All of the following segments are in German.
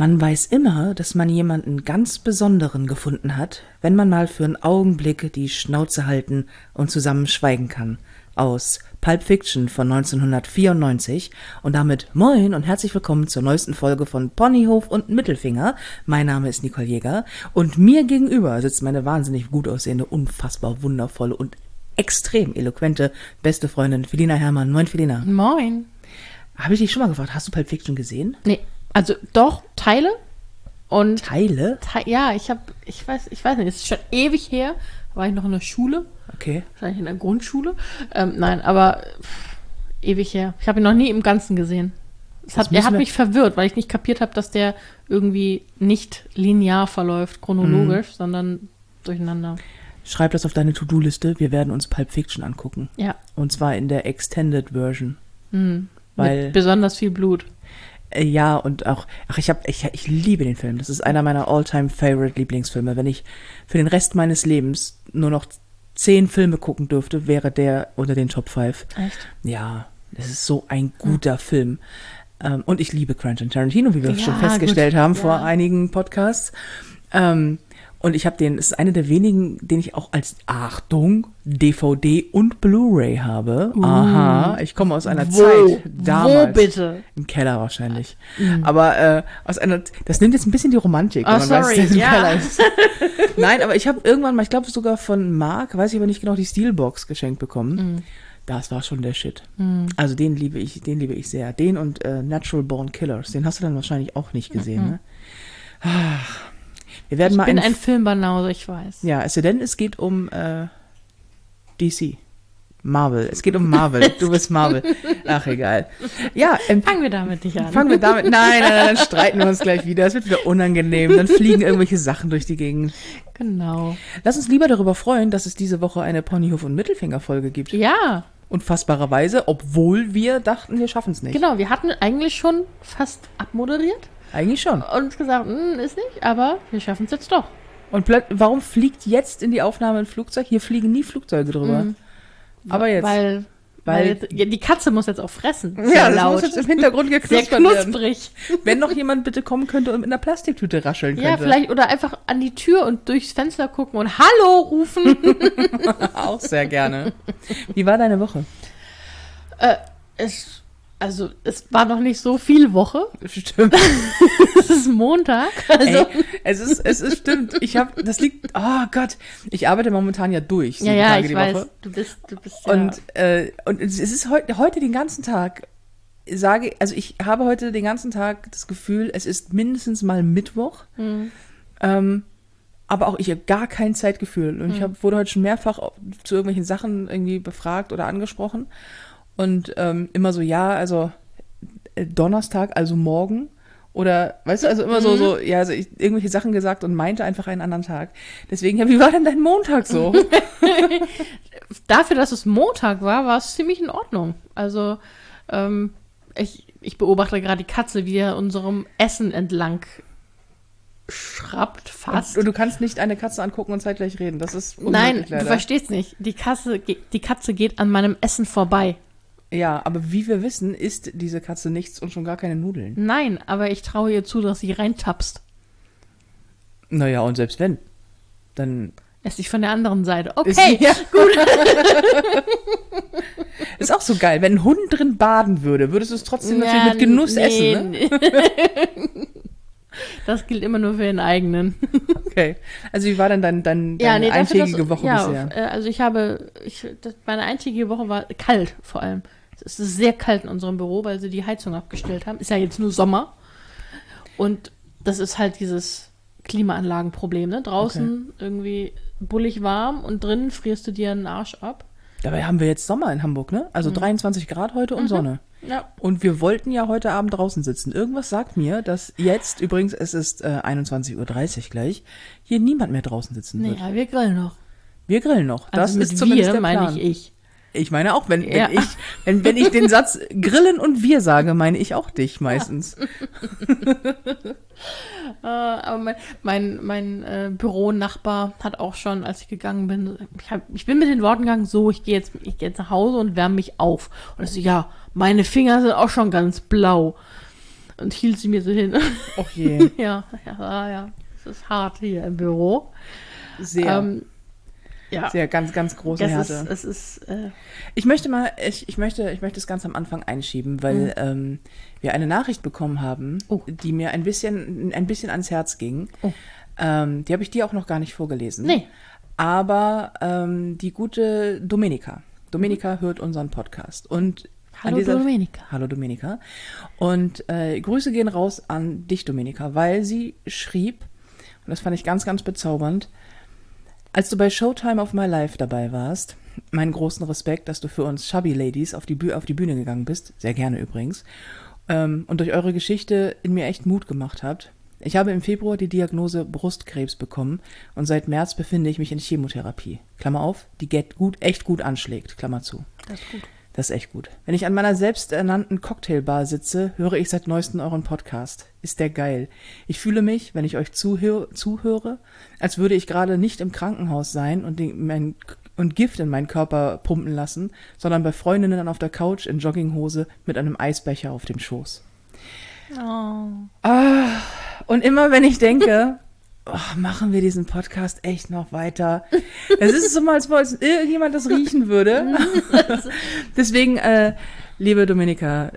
Man weiß immer, dass man jemanden ganz Besonderen gefunden hat, wenn man mal für einen Augenblick die Schnauze halten und zusammen schweigen kann. Aus Pulp Fiction von 1994 und damit moin und herzlich willkommen zur neuesten Folge von Ponyhof und Mittelfinger. Mein Name ist Nicole Jäger und mir gegenüber sitzt meine wahnsinnig gut aussehende, unfassbar wundervolle und extrem eloquente beste Freundin Felina Herrmann. Moin Felina. Moin. Habe ich dich schon mal gefragt, hast du Pulp Fiction gesehen? Nee, also doch, Teile. Und Teile? Ja, ich weiß nicht, es ist schon ewig her, da war ich noch in der Schule. Okay. Wahrscheinlich in der Grundschule. Nein, aber ewig her. Ich habe ihn noch nie im Ganzen gesehen. Er hat mich verwirrt, weil ich nicht kapiert habe, dass der irgendwie nicht linear verläuft, chronologisch, sondern durcheinander. Schreib das auf deine To-Do-Liste, wir werden uns Pulp Fiction angucken. Ja. Und zwar in der Extended Version. Weil mit besonders viel Blut. Ja, und auch, ich liebe den Film. Das ist einer meiner All-Time-Favorite-Lieblingsfilme. Wenn ich für den Rest meines Lebens nur noch 10 Filme gucken dürfte, wäre der unter den Top 5. Echt? Ja, es ist so ein guter Film. Und ich liebe Quentin Tarantino, wie wir schon festgestellt haben vor einigen Podcasts. Und ich habe es ist eine der wenigen, den ich auch als, Achtung, DVD und Blu-ray habe. Aha, ich komme aus einer Zeit damals. Wo bitte? Im Keller wahrscheinlich. Aber das nimmt jetzt ein bisschen die Romantik, wenn man weiß, dass es im Keller ist. Nein, aber ich habe irgendwann mal, ich glaube sogar von Mark, weiß ich aber nicht genau, die Steelbox geschenkt bekommen. Das war schon der Shit. Also den liebe ich sehr. Den und Natural Born Killers, den hast du dann wahrscheinlich auch nicht gesehen, ne? Wir werden ich bin ein Filmbanause, ich weiß. Ja, es sei denn, es geht um DC. Marvel. Es geht um Marvel. Du bist Marvel. Ach, egal. Ja, fangen wir damit nicht an. Nein, dann streiten wir uns gleich wieder. Es wird wieder unangenehm. Dann fliegen irgendwelche Sachen durch die Gegend. Genau. Lass uns lieber darüber freuen, dass es diese Woche eine Ponyhof- und Mittelfinger-Folge gibt. Ja. Unfassbarerweise, obwohl wir dachten, wir schaffen es nicht. Genau, wir hatten eigentlich schon fast abmoderiert. Eigentlich schon. Und gesagt, ist nicht, aber wir schaffen es jetzt doch. Und warum fliegt jetzt in die Aufnahme ein Flugzeug? Hier fliegen nie Flugzeuge drüber. Aber jetzt. Weil die Katze muss jetzt auch fressen. Ja, das muss jetzt im Hintergrund geknuspert werden. Sehr knusprig. Wenn noch jemand bitte kommen könnte und mit einer Plastiktüte rascheln könnte. Ja, vielleicht, oder einfach an die Tür und durchs Fenster gucken und Hallo rufen. Auch sehr gerne. Wie war deine Woche? Es war noch nicht so viel Woche. Stimmt. Es ist Montag. Also. Ey, es ist stimmt. Oh Gott, ich arbeite momentan ja durch. 7 Tage die weiß. Woche. Du bist ja. Und es ist heute den ganzen Tag, ich habe heute den ganzen Tag das Gefühl, es ist mindestens mal Mittwoch. Aber auch ich habe gar kein Zeitgefühl. Und ich wurde heute schon mehrfach zu irgendwelchen Sachen irgendwie befragt oder angesprochen. Und immer so, Donnerstag, also morgen. Oder, weißt du, also immer irgendwelche Sachen gesagt und meinte einfach einen anderen Tag. Deswegen, wie war denn dein Montag so? Dafür, dass es Montag war es ziemlich in Ordnung. Also, ich beobachte gerade die Katze, wie er unserem Essen entlang schrappt fast. Und du kannst nicht eine Katze angucken und zeitgleich reden. Das ist unmöglich. Nein, leider. Du verstehst nicht. Die Katze geht an meinem Essen vorbei. Ja, aber wie wir wissen, isst diese Katze nichts und schon gar keine Nudeln. Nein, aber ich traue ihr zu, dass sie reintapst. Naja, und selbst wenn, dann esse ich von der anderen Seite. Okay, gut. Ist auch so geil. Wenn ein Hund drin baden würde, würdest du es trotzdem natürlich mit Genuss essen, ne? Das gilt immer nur für den eigenen. Okay. Also wie war denn deine eintägige Woche bisher? Also meine eintägige Woche war kalt vor allem. Es ist sehr kalt in unserem Büro, weil sie die Heizung abgestellt haben. Ist ja jetzt nur Sommer. Und das ist halt dieses Klimaanlagenproblem, ne? Draußen irgendwie bullig warm und drinnen frierst du dir einen Arsch ab. Dabei haben wir jetzt Sommer in Hamburg, ne? Also 23 Grad heute und Sonne. Ja. Und wir wollten ja heute Abend draußen sitzen. Irgendwas sagt mir, dass jetzt, übrigens, es ist 21.30 Uhr gleich, hier niemand mehr draußen sitzen wird. Ja, wir grillen noch. Wir grillen noch. Also das ist zumindest der Plan. Meine ich. Ich meine auch, wenn ich den Satz grillen und wir sage, meine ich auch dich meistens. Aber mein Büronachbar hat auch schon, als ich gegangen bin, ich bin mit den Worten gegangen, so, ich gehe jetzt nach Hause und wärme mich auf. Und er so, ja, meine Finger sind auch schon ganz blau. und hielt sie mir so hin. Och je. ja. Es ist hart hier im Büro. Sehr. Ja. Sehr, ganz, ganz große Härte. Ich möchte es ganz am Anfang einschieben, weil wir eine Nachricht bekommen haben, die mir ein bisschen ans Herz ging. Oh. Die habe ich dir auch noch gar nicht vorgelesen. Nee. Aber die gute Domenica hört unseren Podcast. Und Hallo Domenica. Hallo Domenica. Und Grüße gehen raus an dich, Domenica, weil sie schrieb, und das fand ich ganz, ganz bezaubernd, als du bei Showtime of My Life dabei warst, meinen großen Respekt, dass du für uns Chubby Ladies auf die Bühne gegangen bist, sehr gerne übrigens, und durch eure Geschichte in mir echt Mut gemacht habt. Ich habe im Februar die Diagnose Brustkrebs bekommen und seit März befinde ich mich in Chemotherapie. Klammer auf, die echt gut anschlägt, Klammer zu. Das ist gut. Das ist echt gut. Wenn ich an meiner selbsternannten Cocktailbar sitze, höre ich seit neuestem euren Podcast. Ist der geil. Ich fühle mich, wenn ich euch zuhöre, als würde ich gerade nicht im Krankenhaus sein und Gift in meinen Körper pumpen lassen, sondern bei Freundinnen auf der Couch in Jogginghose mit einem Eisbecher auf dem Schoß. Oh. Und immer wenn ich denke, machen wir diesen Podcast echt noch weiter. Es ist so mal, als ob irgendjemand das riechen würde. Deswegen, liebe Domenica,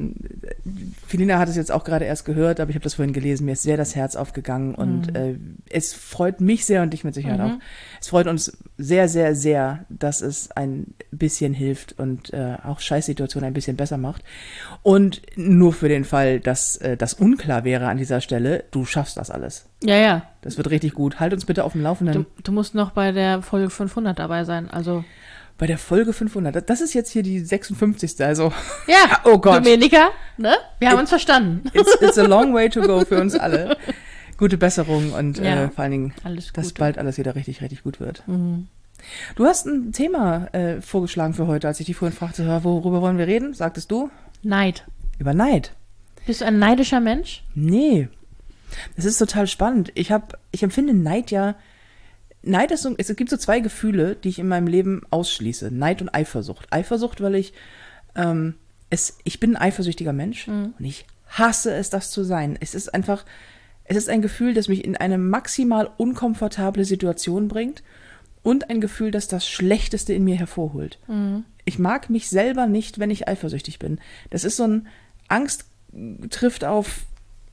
Felina hat es jetzt auch gerade erst gehört, aber ich habe das vorhin gelesen, mir ist sehr das Herz aufgegangen und es freut mich sehr und dich mit Sicherheit auch. Es freut uns sehr, sehr, sehr, dass es ein bisschen hilft und auch Scheißsituationen ein bisschen besser macht. Und nur für den Fall, dass das unklar wäre an dieser Stelle, du schaffst das alles. Ja. Das wird richtig gut. Halt uns bitte auf dem Laufenden. Du musst noch bei der Folge 500 dabei sein, also... Bei der Folge 500. Das ist jetzt hier die 56. Also. Ja, oh Gott. Domenica, ne? Wir haben uns verstanden. It's a long way to go für uns alle. Gute Besserung und vor allen Dingen, dass bald alles wieder richtig, richtig gut wird. Mhm. Du hast ein Thema vorgeschlagen für heute, als ich dich vorhin fragte, worüber wollen wir reden? Sagtest du? Neid. Über Neid. Bist du ein neidischer Mensch? Nee. Das ist total spannend. Ich empfinde Neid ja. Neid ist so, es gibt so zwei Gefühle, die ich in meinem Leben ausschließe. Neid und Eifersucht. Eifersucht, weil ich bin ein eifersüchtiger Mensch und ich hasse es, das zu sein. Es ist ein Gefühl, das mich in eine maximal unkomfortable Situation bringt und ein Gefühl, das das Schlechteste in mir hervorholt. Ich mag mich selber nicht, wenn ich eifersüchtig bin. Das ist so ein Angst trifft auf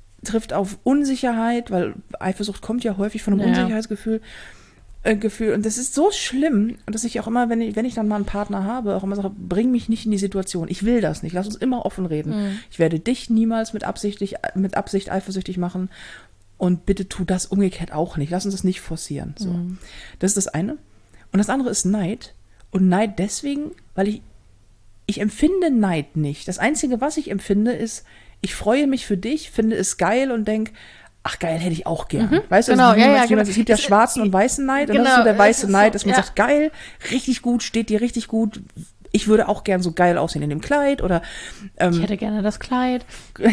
Unsicherheit, weil Eifersucht kommt ja häufig von einem Unsicherheitsgefühl. Und das ist so schlimm, dass ich auch immer, wenn ich dann mal einen Partner habe, auch immer sage, bring mich nicht in die Situation. Ich will das nicht. Lass uns immer offen reden. Ich werde dich niemals mit Absicht eifersüchtig machen. Und bitte tu das umgekehrt auch nicht. Lass uns das nicht forcieren. So. Das ist das eine. Und das andere ist Neid. Und Neid deswegen, weil ich empfinde Neid nicht. Das Einzige, was ich empfinde, ist, ich freue mich für dich, finde es geil und denke, ach geil, hätte ich auch gern. Weißt du, genau, genau. Es gibt ja schwarzen und weißen Neid und das ist so der weiße Neid, dass man sagt, geil, richtig gut, steht dir richtig gut. Ich würde auch gern so geil aussehen in dem Kleid oder ich hätte gerne das Kleid.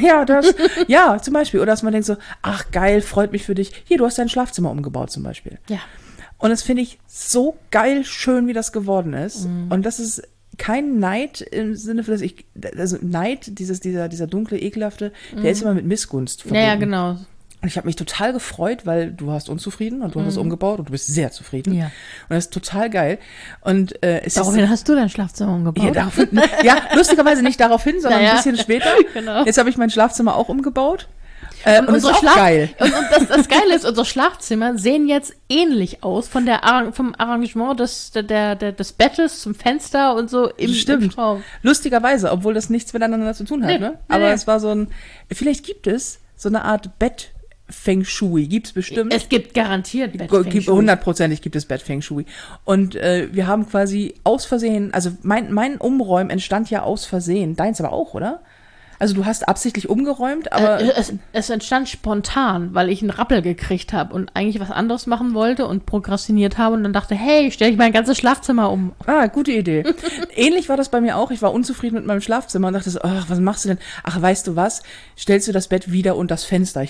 Ja, zum Beispiel. Oder dass man denkt so, ach geil, freut mich für dich. Hier, du hast dein Schlafzimmer umgebaut zum Beispiel. Ja. Und das finde ich so geil schön, wie das geworden ist. Und das ist kein Neid im Sinne für Neid, dieser dunkle, ekelhafte, der ist immer mit Missgunst verbunden. Ja, genau. Und ich habe mich total gefreut, weil du warst unzufrieden und du hast es umgebaut und du bist sehr zufrieden. Ja. Und das ist total geil. Und daraufhin hast du dein Schlafzimmer umgebaut? Ja, lustigerweise nicht daraufhin, sondern ein bisschen später. Genau. Jetzt habe ich mein Schlafzimmer auch umgebaut. Und das ist auch geil. Und das Geile ist, unsere Schlafzimmer sehen jetzt ähnlich aus vom Arrangement des Bettes zum Fenster und so im Raum. Lustigerweise, obwohl das nichts miteinander zu tun hat. Ne? Aber es war vielleicht gibt es so eine Art Bett-Feng Shui. Gibt es bestimmt. Es gibt garantiert Bett-Feng Shui. 100%ig gibt es Bett-Feng Shui. Und wir haben quasi aus Versehen, also mein Umräumen entstand ja aus Versehen. Deins aber auch, oder? Also du hast absichtlich umgeräumt, aber... Es entstand spontan, weil ich einen Rappel gekriegt habe und eigentlich was anderes machen wollte und prokrastiniert habe und dann dachte, hey, stelle ich mein ganzes Schlafzimmer um. Ah, gute Idee. Ähnlich war das bei mir auch. Ich war unzufrieden mit meinem Schlafzimmer und dachte so, ach, was machst du denn? Ach, weißt du was? Stellst du das Bett wieder unter das Fenster?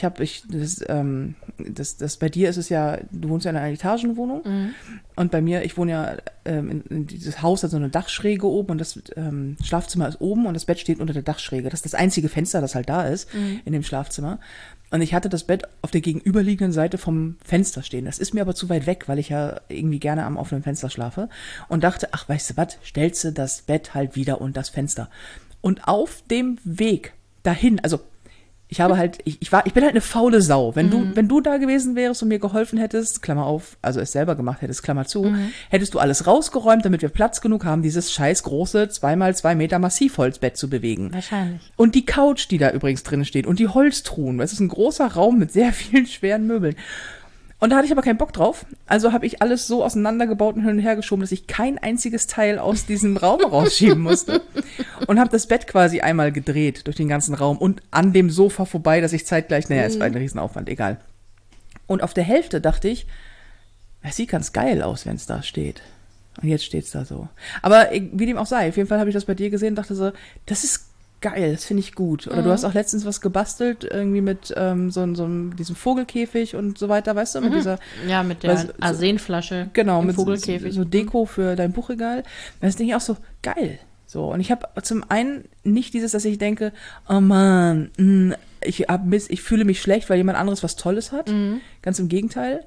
Das bei dir ist es ja, du wohnst ja in einer Etagenwohnung und bei mir, ich wohne ja in dieses Haus hat so eine Dachschräge oben und das Schlafzimmer ist oben und das Bett steht unter der Dachschräge. Das ist das einzige Fenster, das halt da ist in dem Schlafzimmer. Und ich hatte das Bett auf der gegenüberliegenden Seite vom Fenster stehen. Das ist mir aber zu weit weg, weil ich ja irgendwie gerne am offenen Fenster schlafe. Und dachte, ach, weißt du was, stellst du das Bett halt wieder unter das Fenster. Und auf dem Weg dahin, also ich habe halt, ich bin halt eine faule Sau. Wenn du da gewesen wärst und mir geholfen hättest, Klammer auf, also es selber gemacht hättest, Klammer zu, hättest du alles rausgeräumt, damit wir Platz genug haben, dieses scheiß große 2x2 Meter Massivholzbett zu bewegen. Wahrscheinlich. Und die Couch, die da übrigens drin steht und die Holztruhen. Das ist ein großer Raum mit sehr vielen schweren Möbeln. Und da hatte ich aber keinen Bock drauf. Also habe ich alles so auseinandergebaut und hin und her geschoben, dass ich kein einziges Teil aus diesem Raum rausschieben musste. Und habe das Bett quasi einmal gedreht durch den ganzen Raum und an dem Sofa vorbei, dass ich zeitgleich, es war ein Riesenaufwand, egal. Und auf der Hälfte dachte ich, es sieht ganz geil aus, wenn es da steht. Und jetzt steht's da so. Aber wie dem auch sei, auf jeden Fall habe ich das bei dir gesehen und dachte so, das ist geil, das finde ich gut. Oder du hast auch letztens was gebastelt, irgendwie mit diesem Vogelkäfig und so weiter, weißt du? Mit dieser, ja, mit der Arsenflasche. Genau, im mit Vogelkäfig. So Deko für dein Buchregal. Das denke ich auch so, geil. So, und ich habe zum einen nicht dieses, dass ich denke, oh Mann, ich fühle mich schlecht, weil jemand anderes was Tolles hat. Ganz im Gegenteil.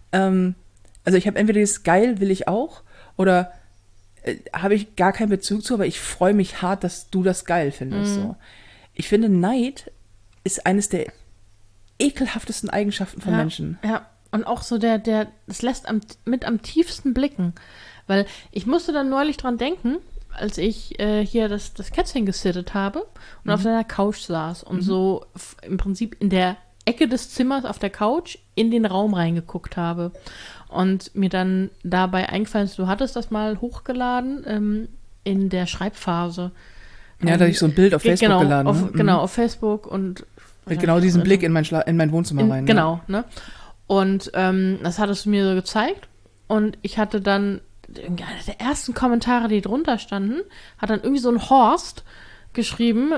Also ich habe entweder dieses geil will ich auch oder habe ich gar keinen Bezug zu, aber ich freue mich hart, dass du das geil findest. So. Ich finde, Neid ist eines der ekelhaftesten Eigenschaften von Menschen. Ja, und auch so das lässt mit am tiefsten blicken. Weil ich musste dann neulich dran denken, als ich hier das Kätzchen gesittet habe und auf seiner Couch saß und so im Prinzip in der Ecke des Zimmers auf der Couch in den Raum reingeguckt habe. Und mir dann dabei eingefallen ist, du hattest das mal hochgeladen in der Schreibphase. Ja, da habe ich so ein Bild auf Facebook geladen. Genau, auf Facebook und mit genau diesen Blick in mein Wohnzimmer rein. Genau, ne? Und das hattest du mir so gezeigt und ich hatte dann, einer der ersten Kommentare, die drunter standen, hat dann irgendwie so ein Horst geschrieben,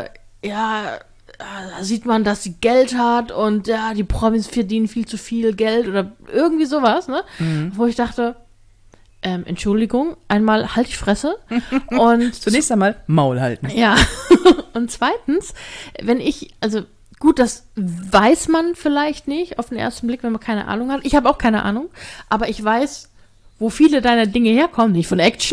da sieht man, dass sie Geld hat und ja, die Promis verdienen viel zu viel Geld oder irgendwie sowas, ne? Wo ich dachte, Entschuldigung, einmal halt die Fresse und zunächst einmal Maul halten. Ja, und zweitens, also gut, das weiß man vielleicht nicht auf den ersten Blick, wenn man keine Ahnung hat. Ich habe auch keine Ahnung, aber ich weiß, wo viele deiner Dinge herkommen, nicht von Action.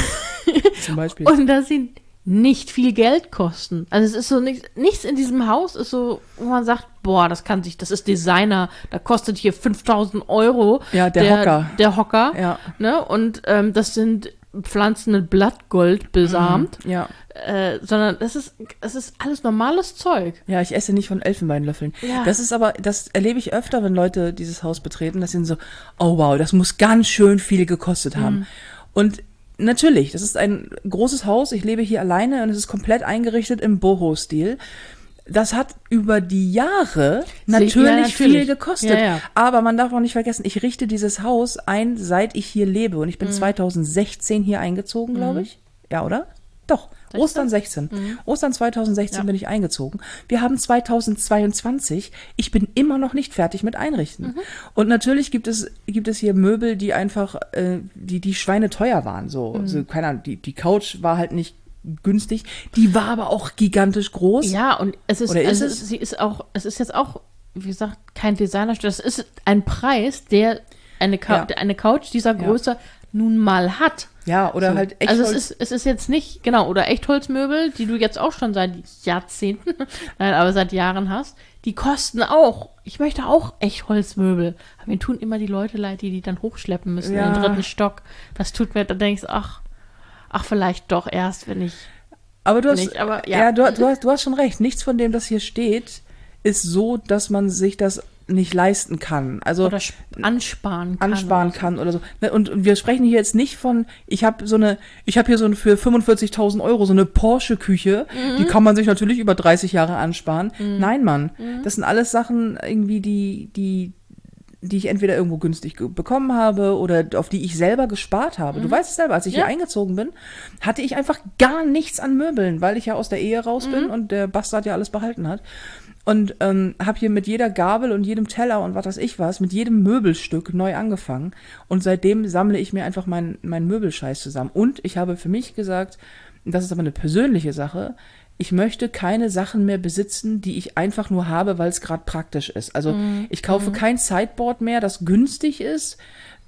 Zum Beispiel. Und da sind nicht viel Geld kosten. Also es ist so nichts in diesem Haus ist so, wo man sagt, boah, das ist Designer, da kostet hier 5.000 €. Ja, der Hocker. Ja. Ne? Und das sind Pflanzen mit Blattgold besamt. Ja. Sondern es ist alles normales Zeug. Ja, ich esse nicht von Elfenbeinlöffeln. Ja. Das erlebe ich öfter, wenn Leute dieses Haus betreten, dass sie so, oh wow, das muss ganz schön viel gekostet haben. Und natürlich, das ist ein großes Haus, ich lebe hier alleine und es ist komplett eingerichtet im Boho-Stil. Das hat über die Jahre natürlich viel gekostet. Ja. Aber man darf auch nicht vergessen, ich richte dieses Haus ein, seit ich hier lebe. Und ich bin 2016 hier eingezogen, glaube ich. Ja, oder? Doch, 16? Ostern 16. Ostern 2016 bin ich eingezogen. Wir haben 2022. Ich bin immer noch nicht fertig mit Einrichten. Und natürlich gibt es hier Möbel, die einfach, die schweineteuer waren. So, keine Ahnung, die Couch war halt nicht günstig. Die war aber auch gigantisch groß. Ja, und es ist jetzt auch, wie gesagt, kein Designerstück. Das ist ein Preis, der eine Couch dieser Größe nun mal hat. Ja, oder so. Halt Echtholz. Also es ist jetzt nicht, genau, oder Echtholzmöbel, die du jetzt auch schon seit Jahrzehnten, nein, aber seit Jahren hast, die kosten auch. Ich möchte auch Echtholzmöbel. Aber mir tun immer die Leute leid, die dann hochschleppen müssen in den 3. Stock. Das tut mir, da denkst du, ach, vielleicht doch erst, wenn ich. Aber du hast schon recht. Nichts von dem, das hier steht, ist so, dass man sich das nicht leisten kann. Also oder ansparen kann oder so. Und wir sprechen hier jetzt nicht von, ich habe hier so für 45.000 € so eine Porsche-Küche, die kann man sich natürlich über 30 Jahre ansparen. Nein, Mann. Das sind alles Sachen irgendwie, die die ich entweder irgendwo günstig bekommen habe oder auf die ich selber gespart habe. Du weißt es selber, als ich hier eingezogen bin, hatte ich einfach gar nichts an Möbeln, weil ich ja aus der Ehe raus bin und der Bastard ja alles behalten hat. Und habe hier mit jeder Gabel und jedem Teller und was weiß ich was, mit jedem Möbelstück neu angefangen. Und seitdem sammle ich mir einfach meinen Möbelscheiß zusammen. Und ich habe für mich gesagt, das ist aber eine persönliche Sache, ich möchte keine Sachen mehr besitzen, die ich einfach nur habe, weil es gerade praktisch ist. Also ich kaufe kein Sideboard mehr, das günstig ist,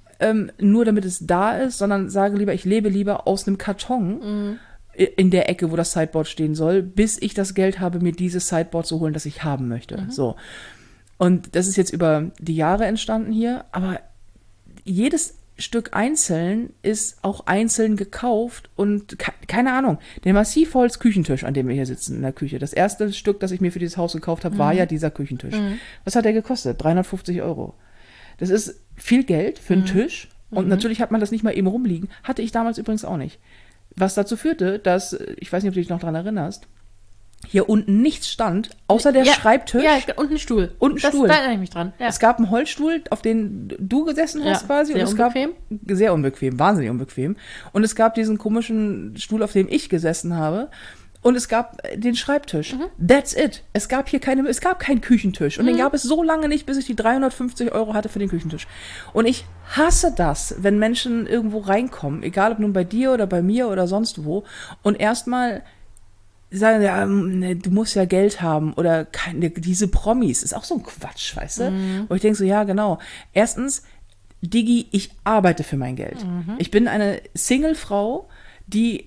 nur damit es da ist, sondern sage lieber, ich lebe lieber aus einem Karton in der Ecke, wo das Sideboard stehen soll, bis ich das Geld habe, mir dieses Sideboard zu holen, das ich haben möchte. So. Und das ist jetzt über die Jahre entstanden hier, aber jedes Stück einzeln ist auch einzeln gekauft und keine Ahnung, der Massivholz-Küchentisch, an dem wir hier sitzen in der Küche. Das erste Stück, das ich mir für dieses Haus gekauft habe, war ja dieser Küchentisch. Was hat der gekostet? 350 €. Das ist viel Geld für einen Tisch und natürlich hat man das nicht mal eben rumliegen. Hatte ich damals übrigens auch nicht. Was dazu führte, dass, ich weiß nicht, ob du dich noch dran erinnerst, hier unten nichts stand, außer der Schreibtisch. Ja, und ein Stuhl. Und ein Stuhl. Da erinnere ich mich dran. Ja. Es gab einen Holzstuhl, auf den du gesessen hast quasi. Sehr unbequem. Sehr unbequem, wahnsinnig unbequem. Und es gab diesen komischen Stuhl, auf dem ich gesessen habe. Und es gab den Schreibtisch. That's it. Es gab keinen Küchentisch. Und den gab es so lange nicht, bis ich die 350 € hatte für den Küchentisch. Und ich hasse das, wenn Menschen irgendwo reinkommen, egal ob nun bei dir oder bei mir oder sonst wo, und erstmal sagen, ja, du musst ja Geld haben oder diese Promis, ist auch so ein Quatsch, weißt du? Wo ich denke so, ja, genau. Erstens, Digi, ich arbeite für mein Geld. Ich bin eine Single-Frau, die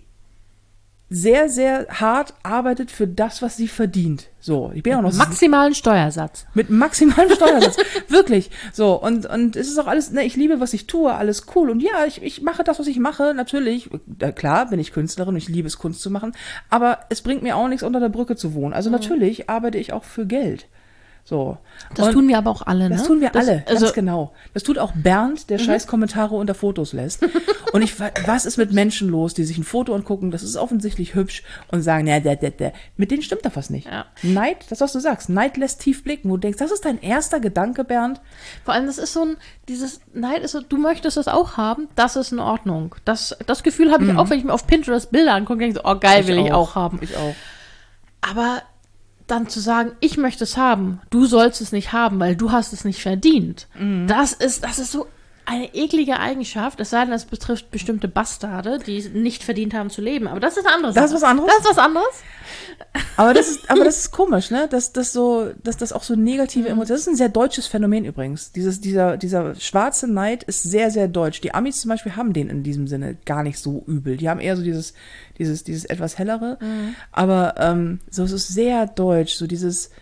sehr, sehr hart arbeitet für das, was sie verdient. So, ich bin auch noch maximalen Steuersatz. Mit maximalem Steuersatz. Wirklich. So, und es ist auch alles, ne, ich liebe, was ich tue, alles cool. Und ja, ich mache das, was ich mache, natürlich. Klar, bin ich Künstlerin und ich liebe es, Kunst zu machen. Aber es bringt mir auch nichts, unter der Brücke zu wohnen. Also natürlich arbeite ich auch für Geld. So. Das tun wir aber auch alle, ne? Das tun wir alle, ganz genau. Das tut auch Bernd, der scheiß Kommentare unter Fotos lässt. Und was ist mit Menschen los, die sich ein Foto angucken, das ist offensichtlich hübsch und sagen, mit denen stimmt doch was nicht. Ja. Neid, das was du sagst, Neid lässt tief blicken, wo du denkst, das ist dein erster Gedanke, Bernd. Vor allem, das ist so dieses Neid ist so, du möchtest das auch haben, das ist in Ordnung. Das Gefühl habe ich auch, wenn ich mir auf Pinterest Bilder angucke, denke ich so, oh geil, will ich auch haben. Ich auch. Aber dann zu sagen, ich möchte es haben, du sollst es nicht haben, weil du hast es nicht verdient. Das ist so eine eklige Eigenschaft, es sei denn, es betrifft bestimmte Bastarde, die es nicht verdient haben zu leben. Aber das ist eine andere Sache. Das ist was anderes? Das ist was anderes. Aber das ist komisch, ne? Dass das auch so negative Emotionen, das ist ein sehr deutsches Phänomen übrigens. Dieser schwarze Neid ist sehr, sehr deutsch. Die Amis zum Beispiel haben den in diesem Sinne gar nicht so übel. Die haben eher so dieses etwas hellere. Aber so, es ist sehr deutsch, so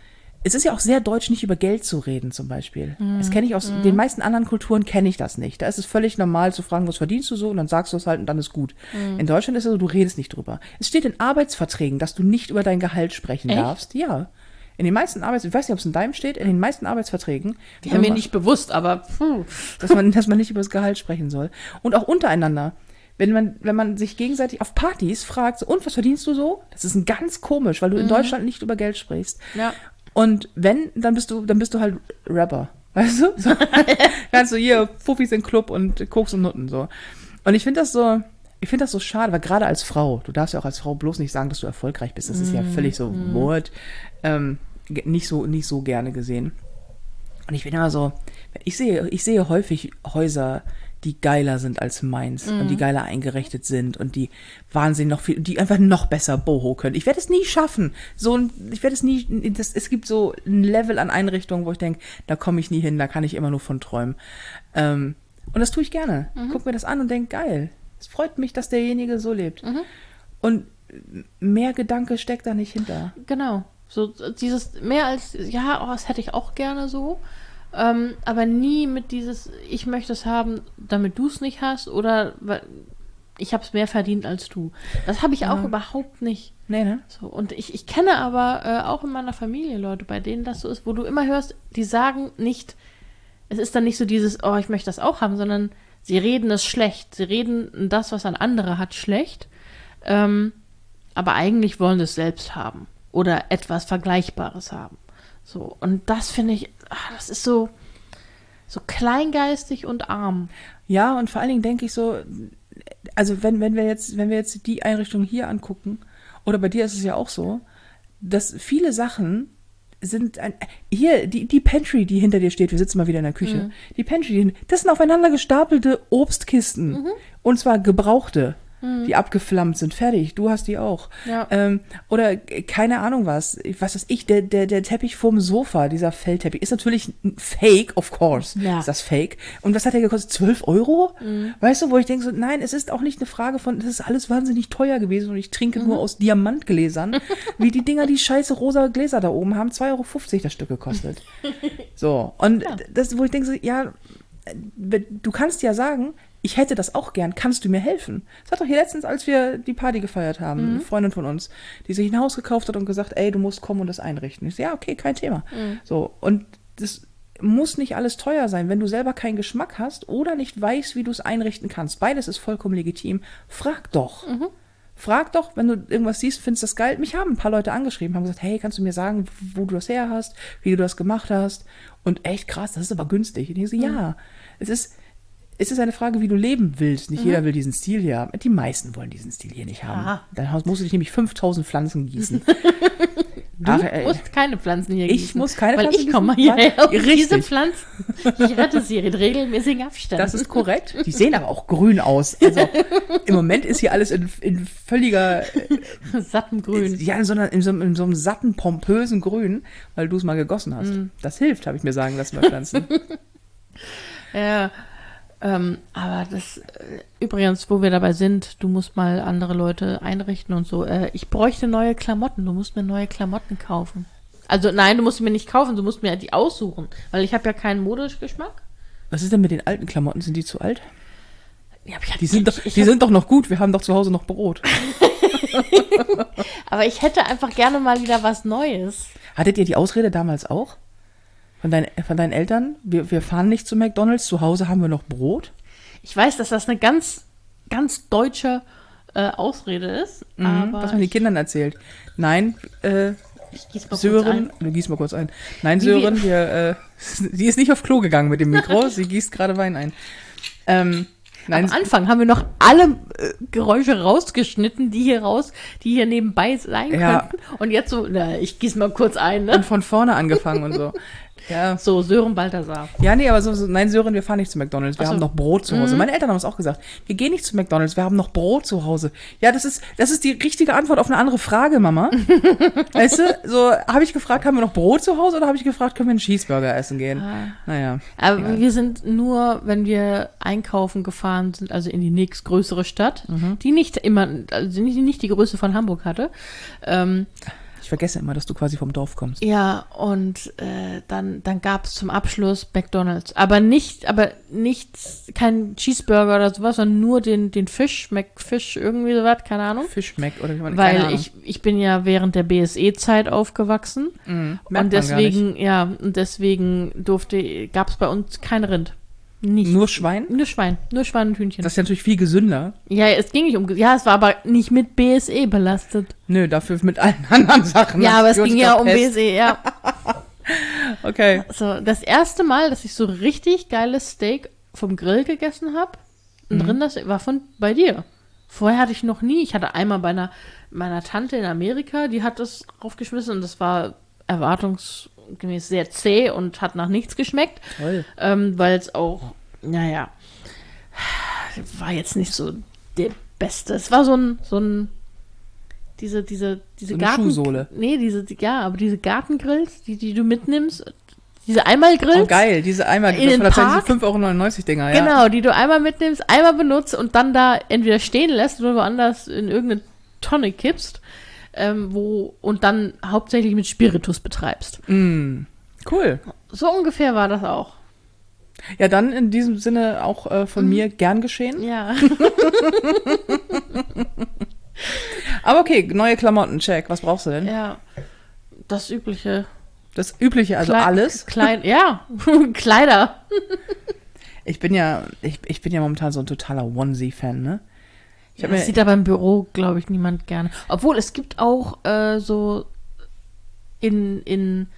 es ist ja auch sehr deutsch, nicht über Geld zu reden, zum Beispiel. Das kenne ich aus den meisten anderen Kulturen, kenne ich das nicht. Da ist es völlig normal zu fragen, was verdienst du so? Und dann sagst du es halt und dann ist gut. In Deutschland ist es so, du redest nicht drüber. Es steht in Arbeitsverträgen, dass du nicht über dein Gehalt sprechen darfst. Ja. In den meisten ich weiß nicht, ob es in deinem steht, in den meisten Arbeitsverträgen. Die haben mir nicht bewusst, aber dass man nicht über das Gehalt sprechen soll. Und auch untereinander. Wenn man sich gegenseitig auf Partys fragt, so, und was verdienst du so? Das ist ganz komisch, weil du in Deutschland nicht über Geld sprichst. Ja. Und dann bist du halt Rapper. Weißt du? So, kannst du hier Fuffis im Club und Koks und Nutten, so. Und ich finde das so schade, weil gerade als Frau, du darfst ja auch als Frau bloß nicht sagen, dass du erfolgreich bist. Das ist ja völlig so nicht so gerne gesehen. Und ich bin immer so, ich sehe häufig Häuser, die geiler sind als meins und die geiler eingerichtet sind und die die einfach noch besser Boho können. Ich werde es nie schaffen. Es gibt so ein Level an Einrichtungen, wo ich denke, da komme ich nie hin, da kann ich immer nur von träumen. Und das tue ich gerne. Guck mir das an und denke, geil. Es freut mich, dass derjenige so lebt. Und mehr Gedanke steckt da nicht hinter. Genau. So dieses mehr als, ja, das hätte ich auch gerne so. Aber nie mit dieses, ich möchte es haben, damit du es nicht hast oder ich habe es mehr verdient als du. Das habe ich auch überhaupt nicht. Nee, ne? So, und ich kenne aber auch in meiner Familie Leute, bei denen das so ist, wo du immer hörst, die sagen nicht, es ist dann nicht so dieses, oh, ich möchte das auch haben, sondern sie reden es schlecht. Sie reden das, was ein anderer hat, schlecht. Aber eigentlich wollen sie es selbst haben oder etwas Vergleichbares haben. So, und das finde ich, das ist so So kleingeistig und arm. Ja, und vor allen Dingen denke ich so, also wenn wir jetzt die Einrichtung hier angucken, oder bei dir ist es ja auch so, dass viele Sachen sind hier, die Pantry, die hinter dir steht, wir sitzen mal wieder in der Küche, die Pantry, das sind aufeinander gestapelte Obstkisten. Und zwar gebrauchte, die abgeflammt sind, fertig, du hast die auch. Ja. Oder keine Ahnung was weiß ich, der Teppich vorm Sofa, dieser Fellteppich, ist natürlich ein Fake, of course, ist das Fake. Und was hat der gekostet? 12 Euro? Weißt du, wo ich denke so, nein, es ist auch nicht eine Frage von, das ist alles wahnsinnig teuer gewesen und ich trinke nur aus Diamantgläsern, wie die Dinger, die scheiße rosa Gläser da oben haben, 2,50 Euro das Stück gekostet. So, und das, wo ich denke so, ja, du kannst ja sagen, ich hätte das auch gern, kannst du mir helfen? Das hat doch hier letztens, als wir die Party gefeiert haben, eine Freundin von uns, die sich ein Haus gekauft hat und gesagt, ey, du musst kommen und das einrichten. Ich so, ja, okay, kein Thema. So, und das muss nicht alles teuer sein. Wenn du selber keinen Geschmack hast oder nicht weißt, wie du es einrichten kannst, beides ist vollkommen legitim, frag doch. Frag doch, wenn du irgendwas siehst, findest das geil. Mich haben ein paar Leute angeschrieben, haben gesagt, hey, kannst du mir sagen, wo du das her hast, wie du das gemacht hast? Und echt krass, das ist aber günstig. Und ich so, ja, es ist eine Frage, wie du leben willst. Nicht jeder will diesen Stil hier haben. Die meisten wollen diesen Stil hier nicht haben. Aha. Dann musst du dich nämlich 5000 Pflanzen gießen. Du musst keine Pflanzen hier gießen. Ich muss keine weil Pflanzen ich komme gießen. hierher und Richtig. diese Pflanzen, ich rette sie in regelmäßigen Abständen. Das ist korrekt. Die sehen aber auch grün aus. Also im Moment ist hier alles in völliger satten Grün. Ja, in so einem satten, pompösen Grün, weil du es mal gegossen hast. Das hilft, habe ich mir sagen lassen bei Pflanzen. Ja, aber das, übrigens, wo wir dabei sind, du musst mal andere Leute einrichten und so. Ich bräuchte neue Klamotten, du musst mir neue Klamotten kaufen. Also nein, du musst mir nicht kaufen, du musst mir die aussuchen, weil ich habe ja keinen Modegeschmack. Was ist denn mit den alten Klamotten? Sind die zu alt? Ja, aber Die sind doch noch gut, wir haben doch zu Hause noch Brot. Aber ich hätte einfach gerne mal wieder was Neues. Hattet ihr die Ausrede damals auch? Von deinen Eltern? Wir fahren nicht zu McDonald's, zu Hause haben wir noch Brot? Ich weiß, dass das eine ganz, ganz deutsche Ausrede ist. Aber was man den Kindern erzählt. Nein, ich gieß mal Sören, kurz ein. du gießt mal kurz ein. Nein, Sören, sie ist nicht aufs Klo gegangen mit dem Mikro, sie gießt gerade Wein ein. Nein, Am Anfang haben wir noch alle Geräusche rausgeschnitten, die hier nebenbei sein könnten. Und jetzt so, ich gieß mal kurz ein, ne? und von vorne angefangen und so. Ja. So, Sören Balthasar. Ja, nee, aber nein, Sören, wir fahren nicht zu McDonald's, wir Ach so. haben noch Brot zu Hause. Meine Eltern haben es auch gesagt, wir gehen nicht zu McDonald's, wir haben noch Brot zu Hause. Ja, das ist die richtige Antwort auf eine andere Frage, Mama. Weißt du, so, habe ich gefragt, haben wir noch Brot zu Hause oder habe ich gefragt, können wir einen Cheeseburger essen gehen? Naja. Aber egal. wir sind nur, wenn wir einkaufen gefahren sind, also in die nächstgrößere Stadt, die nicht immer, also nicht die Größe von Hamburg hatte. Ich vergesse immer, dass du quasi vom Dorf kommst. Ja, und dann gab es zum Abschluss McDonald's. Aber kein Cheeseburger oder sowas, sondern nur den Fisch, McFish, irgendwie sowas, keine Ahnung. Fischmeck oder keine Weil Ahnung. ich bin ja während der BSE-Zeit aufgewachsen. Merkt Und man deswegen gab es bei uns kein Rind. Nicht. Nur Schwein? Nur Schwein und Hühnchen. Das ist ja natürlich viel gesünder. Ja, es ging nicht es war aber nicht mit BSE belastet. Nö, dafür mit allen anderen Sachen. Ja, aber es ging ja um Pest. BSE, ja. Okay. So, das erste Mal, dass ich so richtig geiles Steak vom Grill gegessen habe, ein Rindersteak, war bei dir. Vorher hatte ich noch nie. Ich hatte einmal bei meiner Tante in Amerika, die hat das draufgeschmissen und das war erwartungsgemäß sehr zäh und hat nach nichts geschmeckt. Toll. Weil es auch, war jetzt nicht so der Beste. Es war so ein diese eine Garten... Schuhsohle. Nee, aber diese Gartengrills, die du mitnimmst, diese Einmalgrills. Oh, geil, diese einmal, In den das waren Park? diese 5,99 € Dinger, ja. Genau, die du einmal mitnimmst, einmal benutzt und dann da entweder stehen lässt oder woanders in irgendeine Tonne kippst, und dann hauptsächlich mit Spiritus betreibst. Cool. So ungefähr war das auch. Ja, dann in diesem Sinne auch von mir gern geschehen. Ja. Aber okay, neue Klamotten, check. Was brauchst du denn? Ja. Das Übliche. Das Übliche, also alles. Kleider. Ich bin ja momentan so ein totaler Onesie-Fan, ne? Das sieht aber im Büro, glaube ich, niemand gerne. Obwohl, es gibt auch so in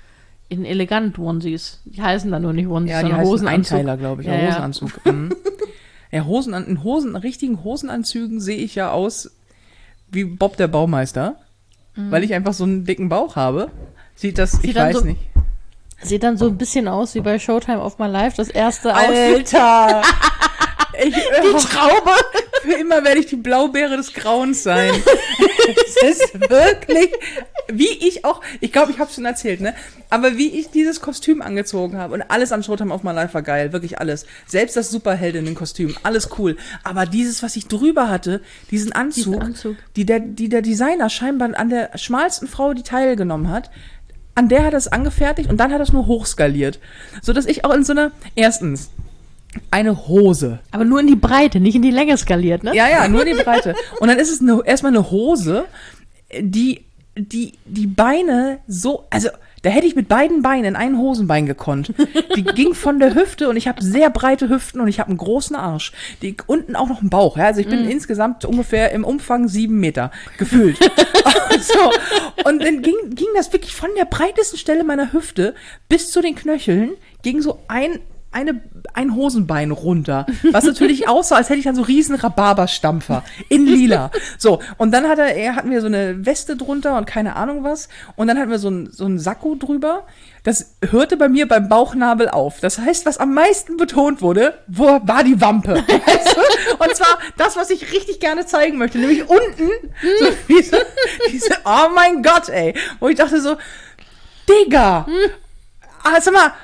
in elegant Onesies. Die heißen dann nur nicht Onesies, Ja, die sondern heißen Hosenanzug. Einteiler, glaube ich. Ja, Ja, ja. Hosenanzug. Ja, in richtigen Hosenanzügen sehe ich ja aus wie Bob der Baumeister, weil ich einfach so einen dicken Bauch habe. Ich dann weiß so- nicht. Sieht dann so ein bisschen aus wie bei Showtime of My Life, das erste Alter! Die Traube! Für immer werde ich die Blaubeere des Grauens sein. Es ist wirklich, ich glaube, ich habe es schon erzählt, ne? Aber wie ich dieses Kostüm angezogen habe und alles an Showtime of My Life war geil, wirklich alles. Selbst das Superheldinnen-Kostüm, alles cool. Aber dieses, was ich drüber hatte, diesen Anzug. Die der Designer scheinbar an der schmalsten Frau, die teilgenommen hat, an der hat er es angefertigt und dann hat er es nur hochskaliert. Sodass ich auch in so einer, erstens, eine Hose. Aber nur in die Breite, nicht in die Länge skaliert, ne? Ja, nur die Breite. Und dann ist es erstmal eine Hose, die Beine so, also da hätte ich mit beiden Beinen in ein Hosenbein gekonnt. Die ging von der Hüfte und ich habe sehr breite Hüften und ich habe einen großen Arsch. Die unten auch noch einen Bauch. Ja? Also ich bin insgesamt ungefähr im Umfang 7 Meter gefühlt. So. Und dann ging das wirklich von der breitesten Stelle meiner Hüfte bis zu den Knöcheln, ging so ein Hosenbein runter, was natürlich aussah, als hätte ich dann so riesen Rhabarberstampfer in lila. So, und dann hatten wir so eine Weste drunter und keine Ahnung was. Und dann hatten wir so ein Sakko drüber. Das hörte bei mir beim Bauchnabel auf. Das heißt, was am meisten betont wurde, war die Wampe. Weißt du? Und zwar das, was ich richtig gerne zeigen möchte, nämlich unten, so diese, oh mein Gott, ey. Wo ich dachte so, Digga, sag mal,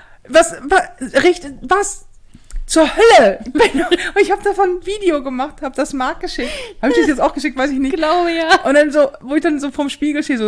was zur Hölle? Und ich habe davon ein Video gemacht, habe das Marc geschickt. Habe ich das jetzt auch geschickt, weiß ich nicht. Ich glaube, ja. Und dann so, wo ich dann so vorm Spiegel stehe, so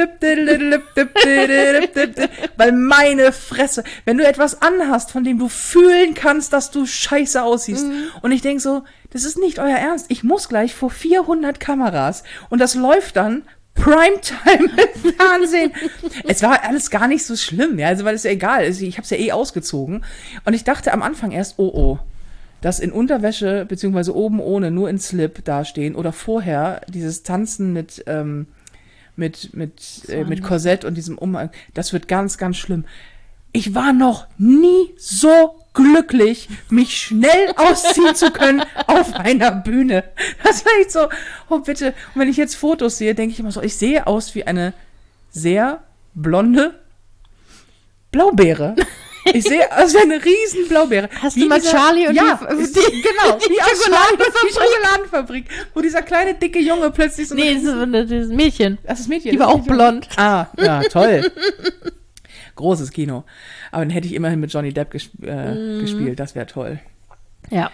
weil meine Fresse, wenn du etwas anhast, von dem du fühlen kannst, dass du scheiße aussiehst. Und ich denk so, das ist nicht euer Ernst. Ich muss gleich vor 400 Kameras und das läuft dann Primetime im Fernsehen. Es war alles gar nicht so schlimm, ja, also weil es ja egal ist. Ich habe es ja eh ausgezogen. Und ich dachte am Anfang erst, das in Unterwäsche, beziehungsweise oben ohne, nur in Slip dastehen oder vorher dieses Tanzen mit Korsett und diesem Umhang, das wird ganz, ganz schlimm. Ich war noch nie so glücklich, mich schnell ausziehen zu können auf einer Bühne. Das war echt so, oh bitte. Und wenn ich jetzt Fotos sehe, denke ich immer so, ich sehe aus wie eine sehr blonde Blaubeere. Ich sehe aus wie eine riesen Blaubeere. Hast du mal Charlie und genau, die wie aus die Schokoladenfabrik, wo dieser kleine, dicke Junge plötzlich so... Nee, das Mädchen. Das ist Mädchen. Die war auch blond. Ah, ja, toll. Großes Kino. Aber dann hätte ich immerhin mit Johnny Depp gespielt. Das wäre toll. Ja.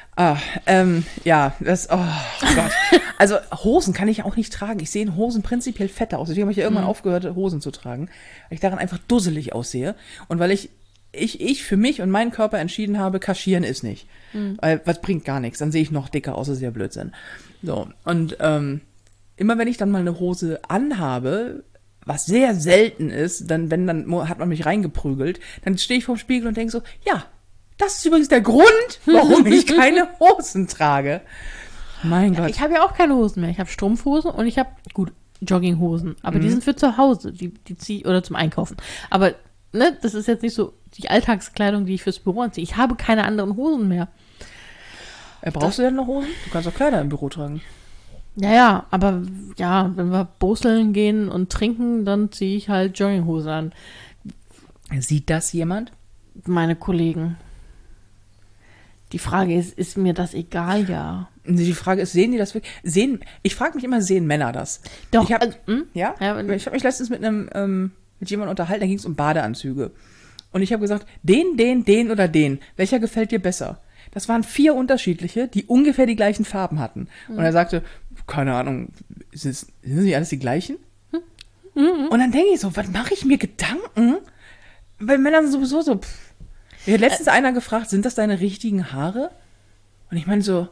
Oh Gott. Also Hosen kann ich auch nicht tragen. Ich sehe in Hosen prinzipiell fetter aus. Deswegen habe ich ja irgendwann aufgehört, Hosen zu tragen. Weil ich daran einfach dusselig aussehe. Und weil ich für mich und meinen Körper entschieden habe, kaschieren ist nicht. Weil was bringt gar nichts. Dann sehe ich noch dicker aus, das ist ja Blödsinn. So. Und immer wenn ich dann mal eine Hose anhabe, was sehr selten ist, dann hat man mich reingeprügelt, dann stehe ich vorm Spiegel und denke so, ja, das ist übrigens der Grund, warum ich keine Hosen trage. Mein Gott. Ich habe ja auch keine Hosen mehr. Ich habe Strumpfhosen und ich habe, Jogginghosen. Aber die sind für zu Hause. Die ziehe ich, oder zum Einkaufen. Aber, ne, das ist jetzt nicht so die Alltagskleidung, die ich fürs Büro anziehe. Ich habe keine anderen Hosen mehr. Brauchst du denn noch Hosen? Du kannst auch Kleider im Büro tragen. Ja, aber ja, wenn wir boseln gehen und trinken, dann ziehe ich halt Jogginghosen an. Sieht das jemand? Meine Kollegen. Die Frage ist mir das egal, ja. Die Frage ist, sehen die das wirklich? Ich frage mich immer, sehen Männer das? Doch. Ich habe Ja, ich hab mich letztens mit jemandem unterhalten, da ging es um Badeanzüge. Und ich habe gesagt, den oder den. Welcher gefällt dir besser? Das waren 4 unterschiedliche, die ungefähr die gleichen Farben hatten. Und er sagte, keine Ahnung, sind die alles die gleichen? Und dann denke ich so, was mache ich mir Gedanken? Weil Männer sind sowieso so, Mir hat letztens einer gefragt, sind das deine richtigen Haare? Und ich meine so,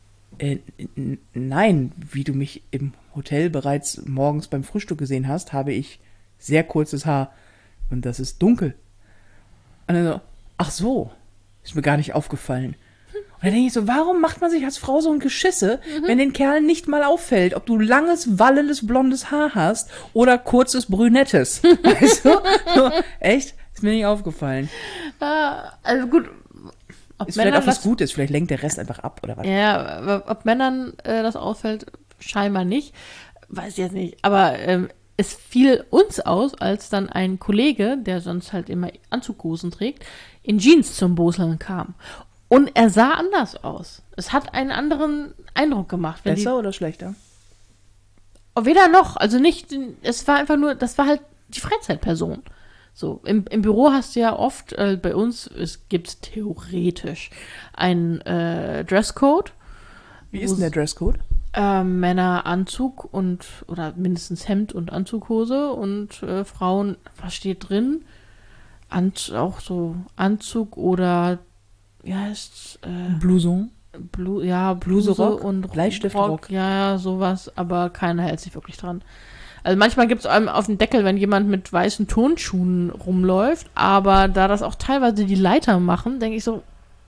nein, wie du mich im Hotel bereits morgens beim Frühstück gesehen hast, habe ich sehr kurzes Haar und das ist dunkel. Und dann so, ach so, ist mir gar nicht aufgefallen. Und dann denke ich so, warum macht man sich als Frau so ein Geschisse, wenn den Kerlen nicht mal auffällt, ob du langes, wallendes, blondes Haar hast oder kurzes, brünettes. Weißt du? So, echt? Ist mir nicht aufgefallen. Also gut, Ist vielleicht auch was Gutes, vielleicht lenkt der Rest einfach ab, oder was? Ja, aber ob Männern das auffällt, scheinbar nicht. Weiß ich jetzt nicht. Aber es fiel uns aus, als dann ein Kollege, der sonst halt immer Anzughosen trägt, in Jeans zum Boseln kam. Und er sah anders aus. Es hat einen anderen Eindruck gemacht. Besser oder schlechter? Weder noch. Also nicht, es war einfach nur, das war halt die Freizeitperson. So, im Büro hast du ja oft, bei uns gibt es theoretisch einen Dresscode. Wie ist denn der Dresscode? Männer Anzug oder mindestens Hemd und Anzughose und Frauen, was steht drin? Auch so Anzug oder, wie heißt's? Blouson? Bluse Rock, und Bleistiftrock. Ja, sowas, aber keiner hält sich wirklich dran. Also manchmal gibt es einem auf den Deckel, wenn jemand mit weißen Turnschuhen rumläuft, aber da das auch teilweise die Leiter machen, denke ich so,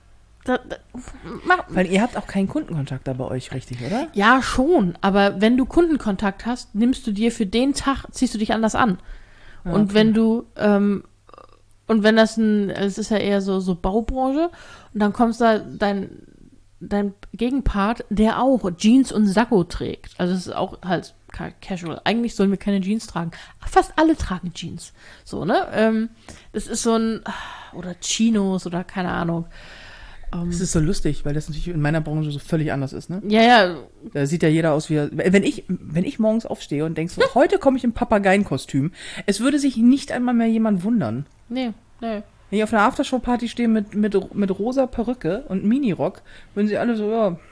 Weil ihr habt auch keinen Kundenkontakt da bei euch, richtig, oder? ja, schon, aber wenn du Kundenkontakt hast, nimmst du dir für den Tag, ziehst du dich anders an. Ja, Und okay. wenn du, und wenn es ist ja eher so Baubranche, und dann kommst da dein Gegenpart, der auch Jeans und Sakko trägt. Also es ist auch halt casual. Eigentlich sollen wir keine Jeans tragen. Fast alle tragen Jeans. So, ne? Das ist so ein, oder Chinos oder keine Ahnung. Das ist so lustig, weil das natürlich in meiner Branche so völlig anders ist, ne? Ja. Da sieht ja jeder aus wie, wenn ich morgens aufstehe und denke so, heute komme ich im Papageienkostüm, es würde sich nicht einmal mehr jemand wundern. Nee. Wenn ich auf einer Aftershow-Party stehe mit rosa Perücke und Minirock, würden sie alle so, ja,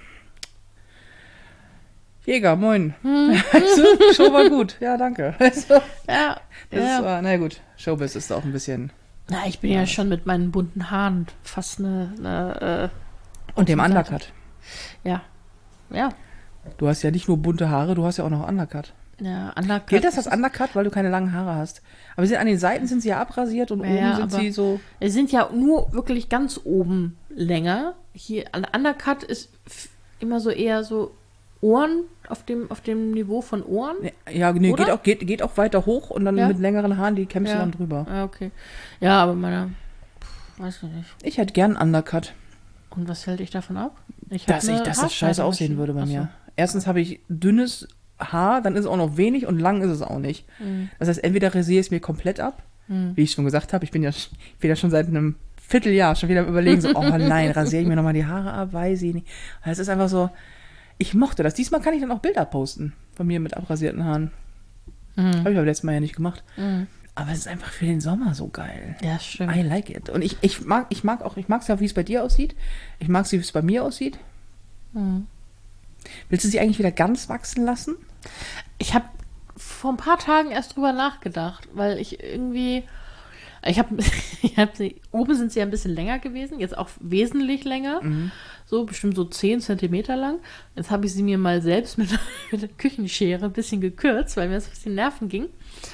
Jäger, moin. Also, Show war gut. Ja, danke. Also, Ja. na gut, Showbiz ist auch ein bisschen. Na, ich bin ja schon mit meinen bunten Haaren fast eine Und dem Undercut. Ja. Du hast ja nicht nur bunte Haare, du hast ja auch noch Undercut. Ja, Undercut. Gilt das als Undercut, weil du keine langen Haare hast? Aber an den Seiten sind sie ja abrasiert und oben sind sie so. Es sind ja nur wirklich ganz oben länger. Hier, Undercut ist immer so eher so Ohren, auf dem Niveau von Ohren. Ja, nee, Oder? geht auch weiter hoch und dann mit längeren Haaren, die kämmst du dann drüber. Ja, okay. Ja, aber weiß ich nicht. Ich hätte gern Undercut. Und was hält dich davon ab? Dass das scheiße aussehen würde bei mir. Erstens habe ich dünnes Haar, dann ist es auch noch wenig und lang ist es auch nicht. Das heißt, entweder rasiere ich es mir komplett ab, wie ich schon gesagt habe, ich bin ja schon seit einem Vierteljahr schon wieder am Überlegen, so, oh nein, rasiere ich mir nochmal die Haare ab, weiß ich nicht. Es ist einfach so, ich mochte das. Diesmal kann ich dann auch Bilder posten von mir mit abrasierten Haaren. Habe ich aber letztes Mal ja nicht gemacht. Aber es ist einfach für den Sommer so geil. Ja, stimmt. I like it. Und ich mag es ja, wie es bei dir aussieht. Ich mag es, wie es bei mir aussieht. Willst du sie eigentlich wieder ganz wachsen lassen? Ich habe vor ein paar Tagen erst drüber nachgedacht, weil ich irgendwie, oben sind sie ja ein bisschen länger gewesen, jetzt auch wesentlich länger, so bestimmt so 10 Zentimeter lang. Jetzt habe ich sie mir mal selbst mit der Küchenschere ein bisschen gekürzt, weil mir das ein bisschen Nerven ging.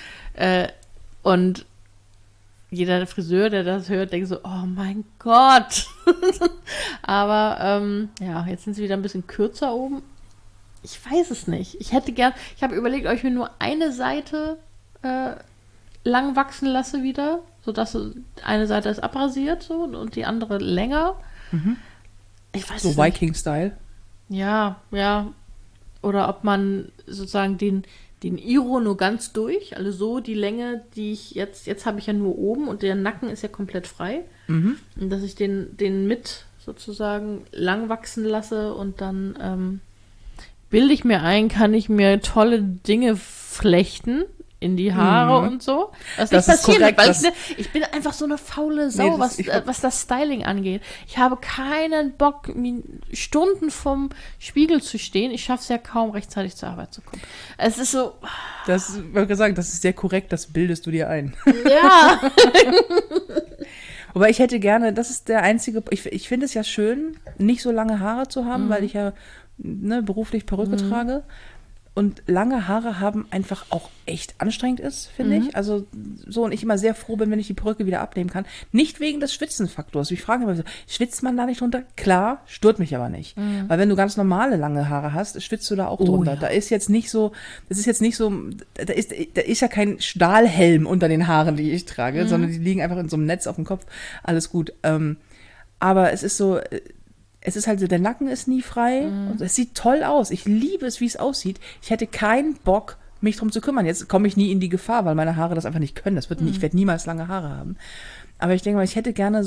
Und jeder Friseur, der das hört, denkt so, oh mein Gott. Aber jetzt sind sie wieder ein bisschen kürzer oben. Ich weiß es nicht. Ich habe überlegt, ob ich mir nur eine Seite lang wachsen lasse wieder, sodass eine Seite ist abrasiert so, und die andere länger. Ich weiß es nicht. So Viking-Style? Ja. Oder ob man sozusagen den Iro nur ganz durch, also so die Länge, die ich jetzt habe ich ja nur oben und der Nacken ist ja komplett frei. Und dass ich den mit sozusagen lang wachsen lasse und dann bilde ich mir ein, kann ich mir tolle Dinge flechten in die Haare und so. Was das nicht ist passieren korrekt, wird, weil ich bin einfach so eine faule Sau, was das Styling angeht. Ich habe keinen Bock, Stunden vom Spiegel zu stehen. Ich schaffe es ja kaum, rechtzeitig zur Arbeit zu kommen. Es ist so. Das wollte sagen, das ist sehr korrekt, das bildest du dir ein. Ja. Aber ich hätte gerne, das ist der einzige, ich finde es ja schön, nicht so lange Haare zu haben, weil ich ja beruflich Perücke trage. und lange Haare haben einfach auch echt anstrengend ist, finde ich. Also so, und ich immer sehr froh bin, wenn ich die Perücke wieder abnehmen kann. Nicht wegen des Schwitzenfaktors. Ich frage immer so, schwitzt man da nicht drunter? Klar, stört mich aber nicht. Weil wenn du ganz normale lange Haare hast, schwitzt du da auch drunter. ja. Da ist jetzt nicht so, da ist ja kein Stahlhelm unter den Haaren, die ich trage, sondern die liegen einfach in so einem Netz auf dem Kopf. Alles gut. Aber es ist so, es ist halt so, der Nacken ist nie frei. Und es sieht toll aus. Ich liebe es, wie es aussieht. Ich hätte keinen Bock, mich drum zu kümmern. Jetzt komme ich nie in die Gefahr, weil meine Haare das einfach nicht können. Ich werde niemals lange Haare haben. Aber ich denke mal, ich hätte gerne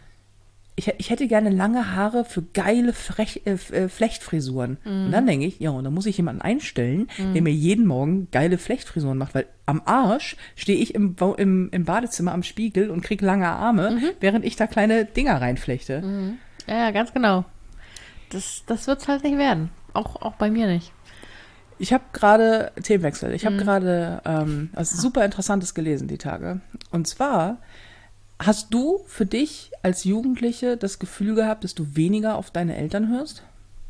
lange Haare für geile Flechtfrisuren. Und dann denke ich, ja, und dann muss ich jemanden einstellen, der mir jeden Morgen geile Flechtfrisuren macht, weil am Arsch stehe ich im Badezimmer am Spiegel und kriege lange Arme, während ich da kleine Dinger reinflechte. Ja, ganz genau. Das wird es halt nicht werden. Auch bei mir nicht. Ich habe gerade Themenwechsel. Ich habe gerade was super Interessantes gelesen die Tage. Und zwar hast du für dich als Jugendliche das Gefühl gehabt, dass du weniger auf deine Eltern hörst?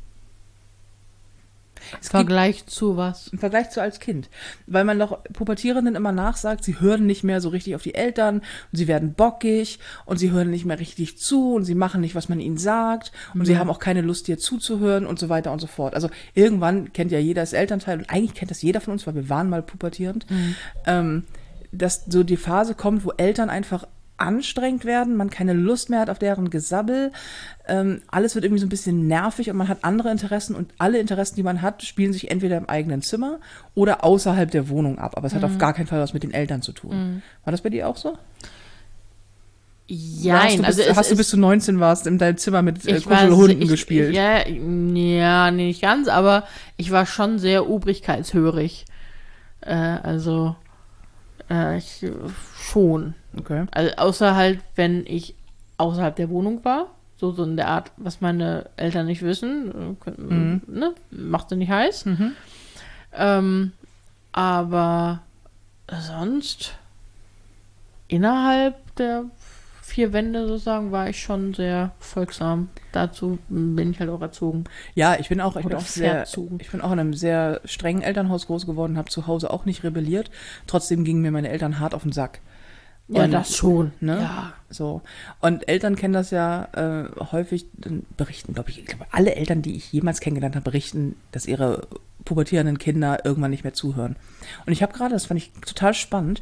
Im Vergleich zu was? Im Vergleich zu als Kind. Weil man doch Pubertierenden immer nachsagt, sie hören nicht mehr so richtig auf die Eltern und sie werden bockig und sie hören nicht mehr richtig zu und sie machen nicht, was man ihnen sagt und sie haben auch keine Lust, dir zuzuhören und so weiter und so fort. Also irgendwann kennt ja jeder das Elternteil und eigentlich kennt das jeder von uns, weil wir waren mal pubertierend, dass so die Phase kommt, wo Eltern einfach anstrengend werden, man keine Lust mehr hat auf deren Gesabbel, alles wird irgendwie so ein bisschen nervig und man hat andere Interessen und alle Interessen, die man hat, spielen sich entweder im eigenen Zimmer oder außerhalb der Wohnung ab, aber es hat auf gar keinen Fall was mit den Eltern zu tun. War das bei dir auch so? Ja, hast du bis du 19 warst in deinem Zimmer mit Kuschelhunden gespielt? Ja, nicht ganz, aber ich war schon sehr obrigkeitshörig. Ich schon. Okay. Also außer halt, wenn ich außerhalb der Wohnung war, so in der Art, was meine Eltern nicht wissen, ne? Macht sie nicht heiß. Aber sonst innerhalb der 4 Wände sozusagen war ich schon sehr folgsam. Dazu bin ich halt auch erzogen. Ja, ich bin auch in einem sehr strengen Elternhaus groß geworden, habe zu Hause auch nicht rebelliert. Trotzdem gingen mir meine Eltern hart auf den Sack. Ja, das schon. Ne? Ja. So. Und Eltern kennen das ja häufig, berichten, glaube ich, alle Eltern, die ich jemals kennengelernt habe, berichten, dass ihre pubertierenden Kinder irgendwann nicht mehr zuhören. Und ich habe gerade, das fand ich total spannend,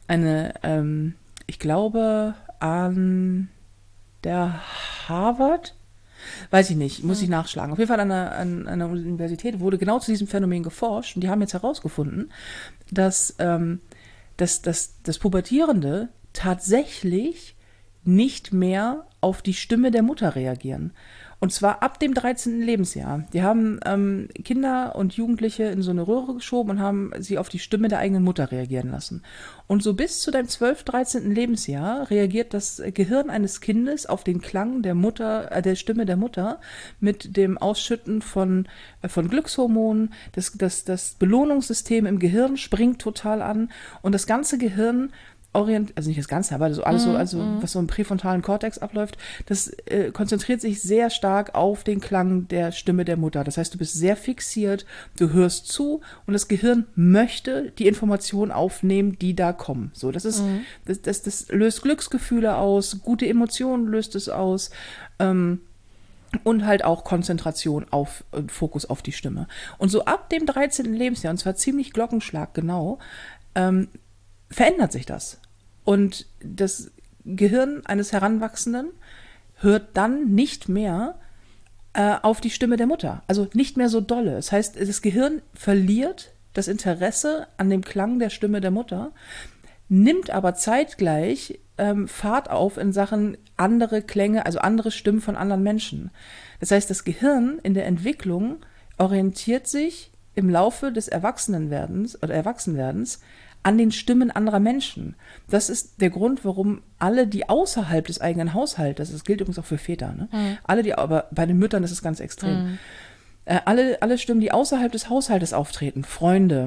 ich glaube, an der Harvard, weiß ich nicht, muss ich nachschlagen. Auf jeden Fall an einer Universität wurde genau zu diesem Phänomen geforscht und die haben jetzt herausgefunden, dass das Pubertierende tatsächlich nicht mehr auf die Stimme der Mutter reagieren. Und zwar ab dem 13. Lebensjahr. Die haben Kinder und Jugendliche in so eine Röhre geschoben und haben sie auf die Stimme der eigenen Mutter reagieren lassen. Und so bis zu deinem 12., 13. Lebensjahr reagiert das Gehirn eines Kindes auf den Klang der Stimme der Mutter mit dem Ausschütten von Glückshormonen. Das Belohnungssystem im Gehirn springt total an und das ganze Gehirn also nicht das Ganze, aber so alles was so im präfrontalen Kortex abläuft, das konzentriert sich sehr stark auf den Klang der Stimme der Mutter. Das heißt, du bist sehr fixiert, du hörst zu und das Gehirn möchte die Informationen aufnehmen, die da kommen. So, das löst Glücksgefühle aus, gute Emotionen löst es aus, und halt auch Konzentration auf Fokus auf die Stimme. Und so ab dem 13. Lebensjahr, und zwar ziemlich Glockenschlag genau, verändert sich das. Und das Gehirn eines Heranwachsenden hört dann nicht mehr auf die Stimme der Mutter. Also nicht mehr so dolle. Das heißt, das Gehirn verliert das Interesse an dem Klang der Stimme der Mutter, nimmt aber zeitgleich Fahrt auf in Sachen andere Klänge, also andere Stimmen von anderen Menschen. Das heißt, das Gehirn in der Entwicklung orientiert sich im Laufe des Erwachsenwerdens an den Stimmen anderer Menschen. Das ist der Grund, warum alle, die außerhalb des eigenen Haushaltes, das gilt übrigens auch für Väter, ne? Aber bei den Müttern ist es ganz extrem, alle Stimmen, die außerhalb des Haushaltes auftreten, Freunde,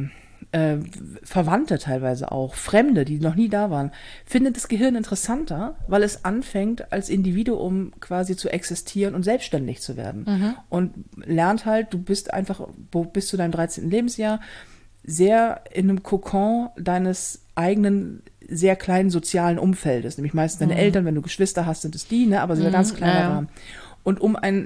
Verwandte teilweise auch, Fremde, die noch nie da waren, findet das Gehirn interessanter, weil es anfängt, als Individuum quasi zu existieren und selbstständig zu werden. Und lernt halt, du bist einfach bis zu deinem 13. Lebensjahr sehr in einem Kokon deines eigenen, sehr kleinen sozialen Umfeldes. Nämlich meistens deine Eltern, wenn du Geschwister hast, sind es die, ne? Aber sie sind ganz kleiner Rahmen. Und um ein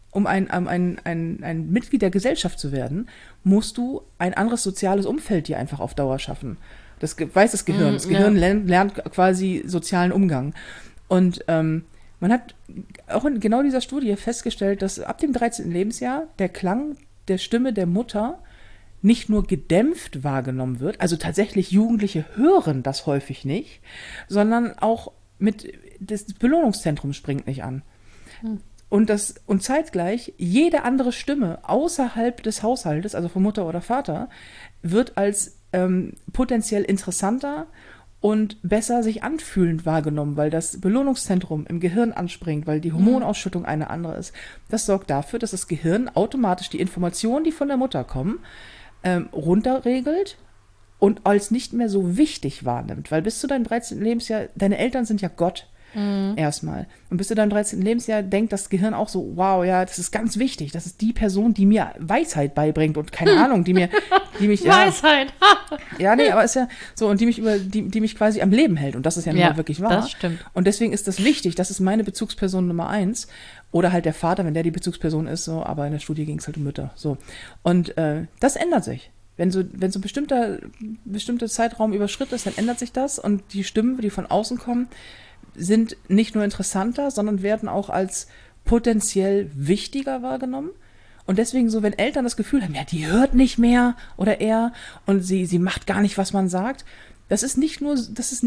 Mitglied der Gesellschaft zu werden, musst du ein anderes soziales Umfeld dir einfach auf Dauer schaffen. Das weiß das Gehirn. Das Gehirn lernt quasi sozialen Umgang. Und man hat auch in genau dieser Studie festgestellt, dass ab dem 13. Lebensjahr der Klang der Stimme der Mutter nicht nur gedämpft wahrgenommen wird, also tatsächlich Jugendliche hören das häufig nicht, sondern auch das Belohnungszentrum springt nicht an. Und zeitgleich jede andere Stimme außerhalb des Haushaltes, also von Mutter oder Vater, wird als potenziell interessanter und besser sich anfühlend wahrgenommen, weil das Belohnungszentrum im Gehirn anspringt, weil die Hormonausschüttung eine andere ist. Das sorgt dafür, dass das Gehirn automatisch die Informationen, die von der Mutter kommen, runterregelt und als nicht mehr so wichtig wahrnimmt. Weil bis zu deinem 13. Lebensjahr, deine Eltern sind ja Gott. Erstmal. Und bis zu deinem 13. Lebensjahr denkt das Gehirn auch so, wow, ja, das ist ganz wichtig. Das ist die Person, die mir Weisheit beibringt und keine Ahnung, die mich Weisheit. Ja, nee, aber ist ja so, und die mich quasi am Leben hält. Und das ist ja nun mal wirklich wahr. Das stimmt. Und deswegen ist das wichtig. Das ist meine Bezugsperson Nummer 1. Oder halt der Vater, wenn der die Bezugsperson ist, so, aber in der Studie ging es halt um Mütter. So. Und das ändert sich. Wenn so ein bestimmter Zeitraum überschritten ist, dann ändert sich das und die Stimmen, die von außen kommen, sind nicht nur interessanter, sondern werden auch als potenziell wichtiger wahrgenommen. Und deswegen so, wenn Eltern das Gefühl haben, ja, die hört nicht mehr oder er und sie macht gar nicht, was man sagt, das ist nicht nur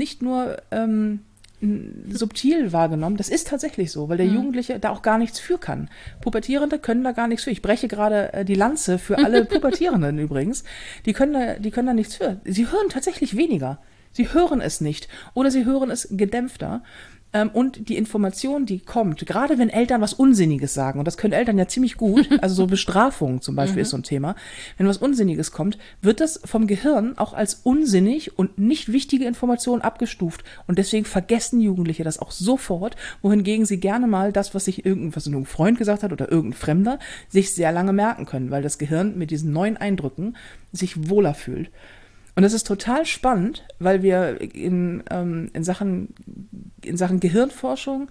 subtil wahrgenommen, das ist tatsächlich so, weil der Jugendliche da auch gar nichts für kann. Pubertierende können da gar nichts für. Ich breche gerade die Lanze für alle Pubertierenden übrigens. Die können da nichts für. Sie hören tatsächlich weniger. Sie hören es nicht oder sie hören es gedämpfter. Und die Information, die kommt, gerade wenn Eltern was Unsinniges sagen, und das können Eltern ja ziemlich gut, also so Bestrafung zum Beispiel ist so ein Thema, wenn was Unsinniges kommt, wird das vom Gehirn auch als unsinnig und nicht wichtige Information abgestuft. Und deswegen vergessen Jugendliche das auch sofort, wohingegen sie gerne mal das, was irgendein Freund gesagt hat oder irgendein Fremder, sich sehr lange merken können, weil das Gehirn mit diesen neuen Eindrücken sich wohler fühlt. Und das ist total spannend, weil wir in Sachen Gehirnforschung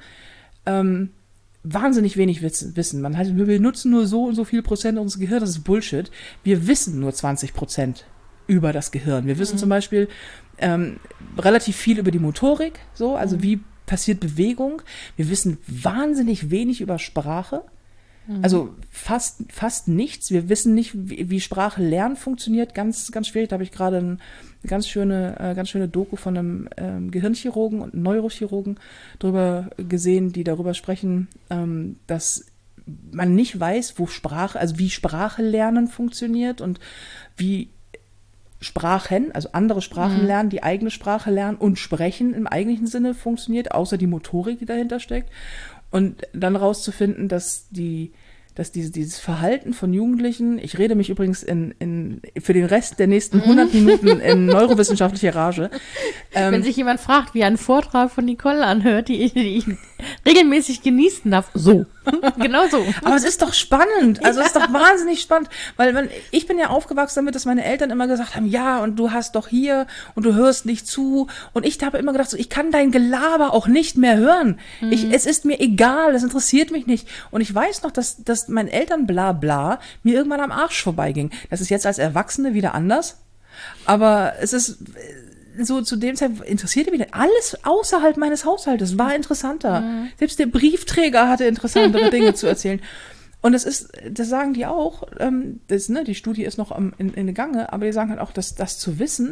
wahnsinnig wenig wissen. Wir benutzen nur so und so viel Prozent unseres Gehirns, das ist Bullshit. Wir wissen nur 20% über das Gehirn. Wir wissen zum Beispiel relativ viel über die Motorik, so, also wie passiert Bewegung. Wir wissen wahnsinnig wenig über Sprache. Also fast nichts. Wir wissen nicht, wie Sprache lernen funktioniert. Ganz, ganz schwierig. Da habe ich gerade eine ganz schöne Doku von einem Gehirnchirurgen und Neurochirurgen drüber gesehen, die darüber sprechen, dass man nicht weiß, wie Sprache lernen funktioniert und wie Sprachen, also andere Sprachen lernen, die eigene Sprache lernen und sprechen im eigentlichen Sinne funktioniert, außer die Motorik, die dahinter steckt. Und dann rauszufinden, dass dieses Verhalten von Jugendlichen, ich rede mich übrigens für den Rest der nächsten 100 Minuten in neurowissenschaftlicher Rage. Wenn sich jemand fragt, wie ein Vortrag von Nicole anhört, die ich regelmäßig genießen darf, so. Genau so. Aber es ist doch spannend. Also es ist doch wahnsinnig spannend. Weil ich bin ja aufgewachsen damit, dass meine Eltern immer gesagt haben, ja, und du hast doch hier und du hörst nicht zu. Und ich habe immer gedacht, so, ich kann dein Gelaber auch nicht mehr hören. Es ist mir egal, das interessiert mich nicht. Und ich weiß noch, dass mein Eltern bla bla mir irgendwann am Arsch vorbeiging. Das ist jetzt als Erwachsene wieder anders. Aber es ist so, zu dem Zeitpunkt interessierte mich alles außerhalb meines Haushaltes war interessanter. Selbst der Briefträger hatte interessantere Dinge zu erzählen. Und das sagen die auch, die Studie ist noch in Gange, aber die sagen halt auch, dass das zu wissen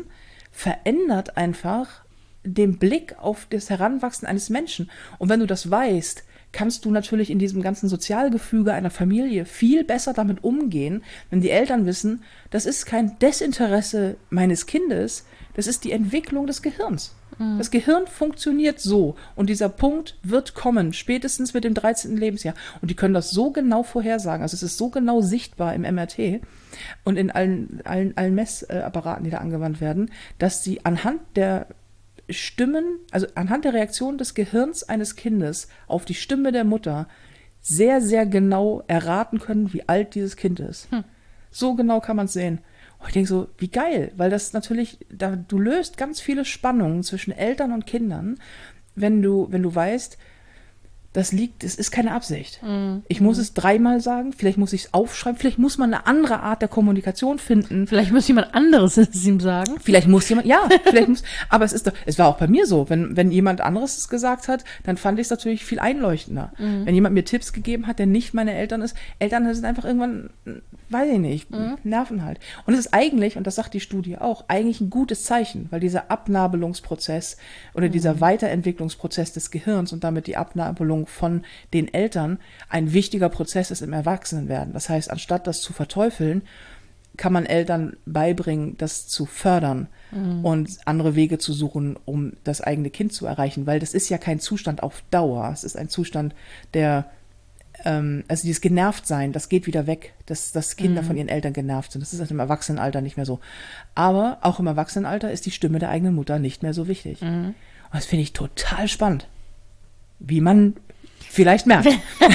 verändert einfach den Blick auf das Heranwachsen eines Menschen. Und wenn du das weißt, kannst du natürlich in diesem ganzen Sozialgefüge einer Familie viel besser damit umgehen, wenn die Eltern wissen, das ist kein Desinteresse meines Kindes, das ist die Entwicklung des Gehirns. Das Gehirn funktioniert so und dieser Punkt wird kommen, spätestens mit dem 13. Lebensjahr. Und die können das so genau vorhersagen, also es ist so genau sichtbar im MRT und in allen Messapparaten, die da angewandt werden, dass sie anhand der Stimmen, also anhand der Reaktion des Gehirns eines Kindes auf die Stimme der Mutter sehr, sehr genau erraten können, wie alt dieses Kind ist. So genau kann man es sehen. Und ich denke so, wie geil, weil das natürlich, du löst ganz viele Spannungen zwischen Eltern und Kindern, wenn du weißt, es ist keine Absicht. Ich muss es 3-mal sagen, vielleicht muss ich es aufschreiben, vielleicht muss man eine andere Art der Kommunikation finden. Vielleicht muss jemand anderes es ihm sagen. Vielleicht muss jemand, aber es war auch bei mir so, wenn jemand anderes es gesagt hat, dann fand ich es natürlich viel einleuchtender. Wenn jemand mir Tipps gegeben hat, der nicht meine Eltern ist, Eltern sind einfach irgendwann, weiß ich nicht, nerven halt. Und es ist eigentlich, und das sagt die Studie auch, eigentlich ein gutes Zeichen, weil dieser Abnabelungsprozess oder dieser Weiterentwicklungsprozess des Gehirns und damit die Abnabelung von den Eltern ein wichtiger Prozess ist im Erwachsenenwerden. Das heißt, anstatt das zu verteufeln, kann man Eltern beibringen, das zu fördern und andere Wege zu suchen, um das eigene Kind zu erreichen, weil das ist ja kein Zustand auf Dauer. Es ist ein Zustand, der, also dieses Genervtsein, das geht wieder weg, dass Kinder von ihren Eltern genervt sind. Das ist im Erwachsenenalter nicht mehr so. Aber auch im Erwachsenenalter ist die Stimme der eigenen Mutter nicht mehr so wichtig. Und das finde ich total spannend. Wie man vielleicht merkt.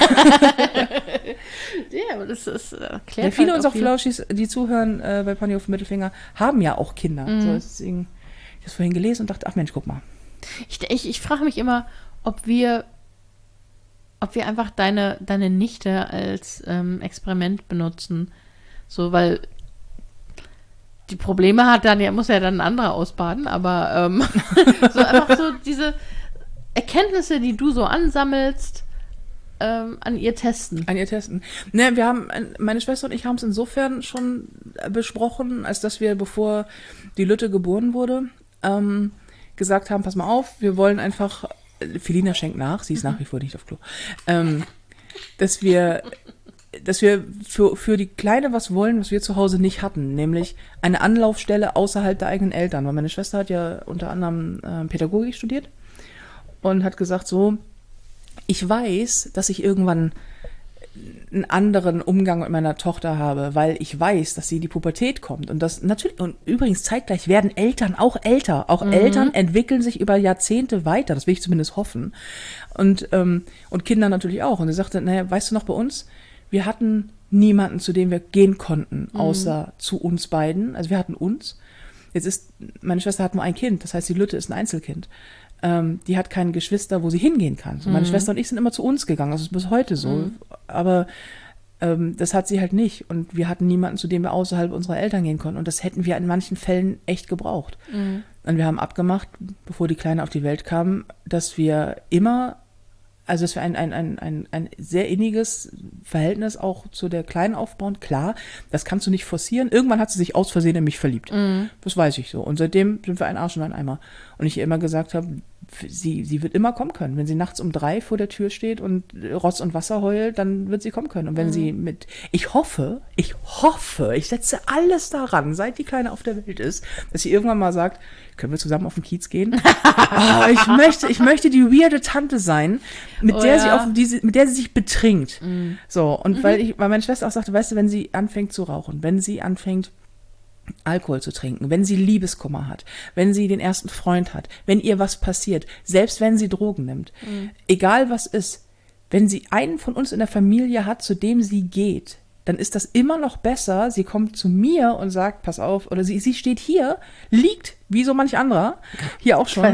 Ja, aber das ist ja, viele unserer Flauschis, die zuhören bei Pony auf Mittelfinger, haben ja auch Kinder. So, deswegen, ich habe das vorhin gelesen und dachte, ach Mensch, guck mal. Ich frage mich immer, ob wir einfach deine Nichte als Experiment benutzen. So, weil die Probleme muss ja dann ein anderer ausbaden, aber so einfach so diese Erkenntnisse, die du so ansammelst, an ihr testen. Ne, meine Schwester und ich haben es insofern schon besprochen, als dass wir, bevor die Lütte geboren wurde, gesagt haben, pass mal auf, wir wollen einfach, Felina schenkt nach, sie ist nach wie vor nicht auf Klo, dass wir für die Kleine was wollen, was wir zu Hause nicht hatten, nämlich eine Anlaufstelle außerhalb der eigenen Eltern, weil meine Schwester hat ja unter anderem Pädagogik studiert und hat gesagt so, ich weiß, dass ich irgendwann einen anderen Umgang mit meiner Tochter habe, weil ich weiß, dass sie in die Pubertät kommt und das natürlich, und übrigens zeitgleich werden Eltern auch älter, auch Eltern entwickeln sich über Jahrzehnte weiter, das will ich zumindest hoffen und Kinder natürlich auch und sie sagte, naja, weißt du noch bei uns, wir hatten niemanden, zu dem wir gehen konnten, außer zu uns beiden, also wir hatten uns, meine Schwester hat nur ein Kind, das heißt die Lütte ist ein Einzelkind. Die hat keine Geschwister, wo sie hingehen kann. So, meine Schwester und ich sind immer zu uns gegangen, das ist bis heute so. Aber das hat sie halt nicht. Und wir hatten niemanden, zu dem wir außerhalb unserer Eltern gehen konnten. Und das hätten wir in manchen Fällen echt gebraucht. Und wir haben abgemacht, bevor die Kleine auf die Welt kam, dass wir immer, also dass wir ein sehr inniges Verhältnis auch zu der Kleinen aufbauen. Klar, das kannst du nicht forcieren. Irgendwann hat sie sich aus Versehen in mich verliebt. Das weiß ich so. Und seitdem sind wir ein Arsch und ein Eimer. Und ich ihr immer gesagt habe, sie wird immer kommen können. Wenn sie nachts um 3 vor der Tür steht und Rotz und Wasser heult, dann wird sie kommen können. Und wenn sie ich hoffe, ich setze alles daran, seit die Kleine auf der Welt ist, dass sie irgendwann mal sagt, können wir zusammen auf den Kiez gehen? Ich möchte die weirde Tante sein, mit der sie sich betrinkt. So, und weil meine Schwester auch sagte, weißt du, wenn sie anfängt zu rauchen, wenn sie anfängt Alkohol zu trinken, wenn sie Liebeskummer hat, wenn sie den ersten Freund hat, wenn ihr was passiert, selbst wenn sie Drogen nimmt, egal was ist, wenn sie einen von uns in der Familie hat, zu dem sie geht, dann ist das immer noch besser, sie kommt zu mir und sagt, pass auf, oder sie steht hier, liegt, wie so manch anderer, hier auch schon,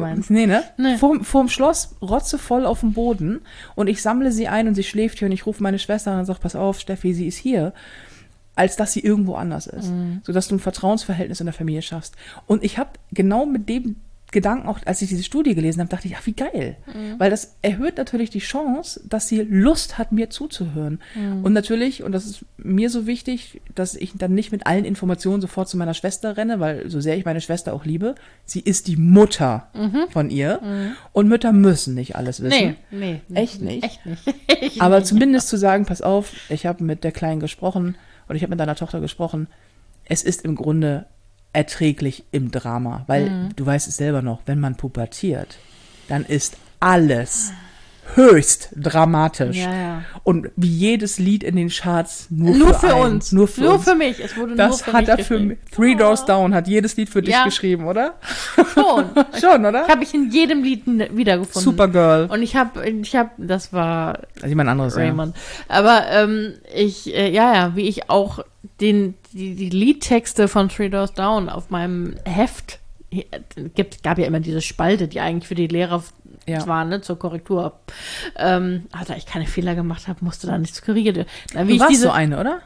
vorm Schloss, rotzevoll auf dem Boden und ich sammle sie ein und sie schläft hier und ich rufe meine Schwester an und sage, pass auf, Steffi, sie ist hier, als dass sie irgendwo anders ist, sodass du ein Vertrauensverhältnis in der Familie schaffst. Und ich habe genau mit dem Gedanken, auch als ich diese Studie gelesen habe, dachte ich, ach, wie geil. Weil das erhöht natürlich die Chance, dass sie Lust hat, mir zuzuhören. Und natürlich, und das ist mir so wichtig, dass ich dann nicht mit allen Informationen sofort zu meiner Schwester renne, weil so sehr ich meine Schwester auch liebe, sie ist die Mutter von ihr. Und Mütter müssen nicht alles wissen. Nee. Echt nicht. Echt nicht. Aber zumindest zu sagen, pass auf, ich habe mit der Kleinen gesprochen und ich habe mit deiner Tochter gesprochen. Es ist im Grunde erträglich im Drama, weil du weißt es selber noch, wenn man pubertiert, dann ist alles höchst dramatisch. Ja. Und wie jedes Lied in den Charts nur für einen, uns. Nur für uns. Für mich. Es wurde Das nur für hat mich er für geschrieben. Three Doors Down hat jedes Lied für dich Ja. geschrieben, oder? Schon. Schon, oder? Habe ich in jedem Lied wiedergefunden. Supergirl. Und ich hab, das war Also jemand anderes, Raymond. Aber wie ich auch die Liedtexte von Three Doors Down auf meinem Heft, gab ja immer diese Spalte, die eigentlich für die Lehrer war, ne, zur Korrektur. Da ich keine Fehler gemacht habe, musste da nichts korrigiert werden. Du warst so eine, oder?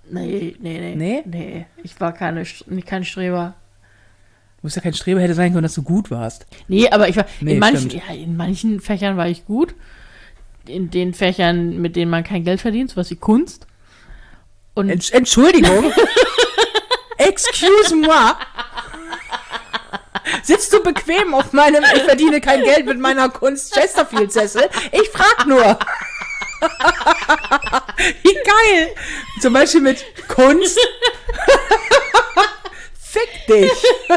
Nee. Ich war kein Streber. Du musst ja kein Streber, hätte sein können, dass du gut warst. Nee, aber ich war Nee, in manchen Fächern war ich gut. In den Fächern, mit denen man kein Geld verdient, sowas wie Kunst. Und Entschuldigung. Excuse moi. Sitzt du bequem auf meinem, ich verdiene kein Geld mit meiner Kunst Chesterfield-Sessel? Ich frag nur. Wie geil. Zum Beispiel mit Kunst. Fick dich.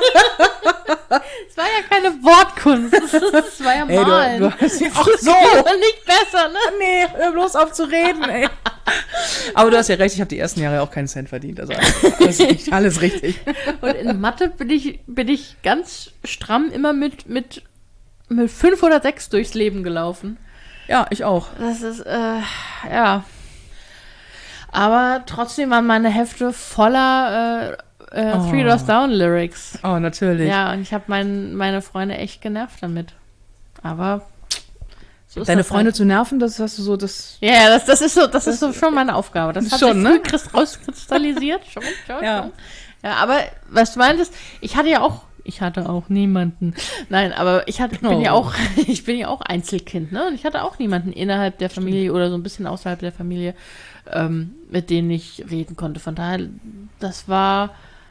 es war ja keine Wortkunst, es war ja Malen. Du hast ja, ach Das so. war nicht besser, ne? Nee, hör bloß auf zu reden, ey. Aber du hast ja recht, ich habe die ersten Jahre auch keinen Cent verdient. Also alles richtig. Und in Mathe bin ich ganz stramm immer mit 5 oder 6 durchs Leben gelaufen. Ja, ich auch. Das ist, ja. Aber trotzdem waren meine Hefte voller Three Doors Down Lyrics. Oh, natürlich. Ja, und ich habe meine Freunde echt genervt damit. Aber so ist Deine das Freunde halt. zu nerven, das hast du so, das... Ja, das ist so schon meine Aufgabe. Das hat schon, sich ne? rauskristallisiert. Schon. Ja. Ja, aber was du meintest, ich hatte auch niemanden. Nein, aber ich bin ja auch Einzelkind, ne? Und ich hatte auch niemanden innerhalb der Familie oder so ein bisschen außerhalb der Familie, mit denen ich reden konnte. Von daher, das war,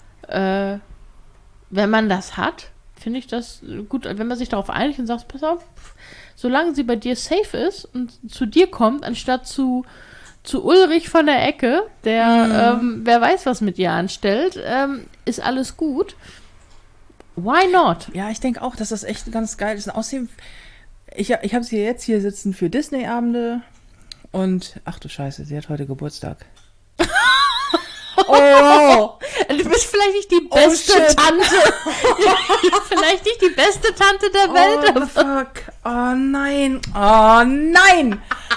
wenn man das hat, finde ich das gut, wenn man sich darauf einigt und sagt, pass auf, solange sie bei dir safe ist und zu dir kommt, anstatt zu Ulrich von der Ecke, der wer weiß, was mit ihr anstellt, ist alles gut. Why not? Ja, ich denke auch, dass das echt ganz geil ist. Und außerdem, ich habe sie jetzt hier sitzen für Disney-Abende und, ach du Scheiße, sie hat heute Geburtstag. Oh! Du bist vielleicht nicht die beste shit. Tante. Vielleicht nicht die beste Tante der Welt. Oh, fuck. Oh, nein. Oh, nein.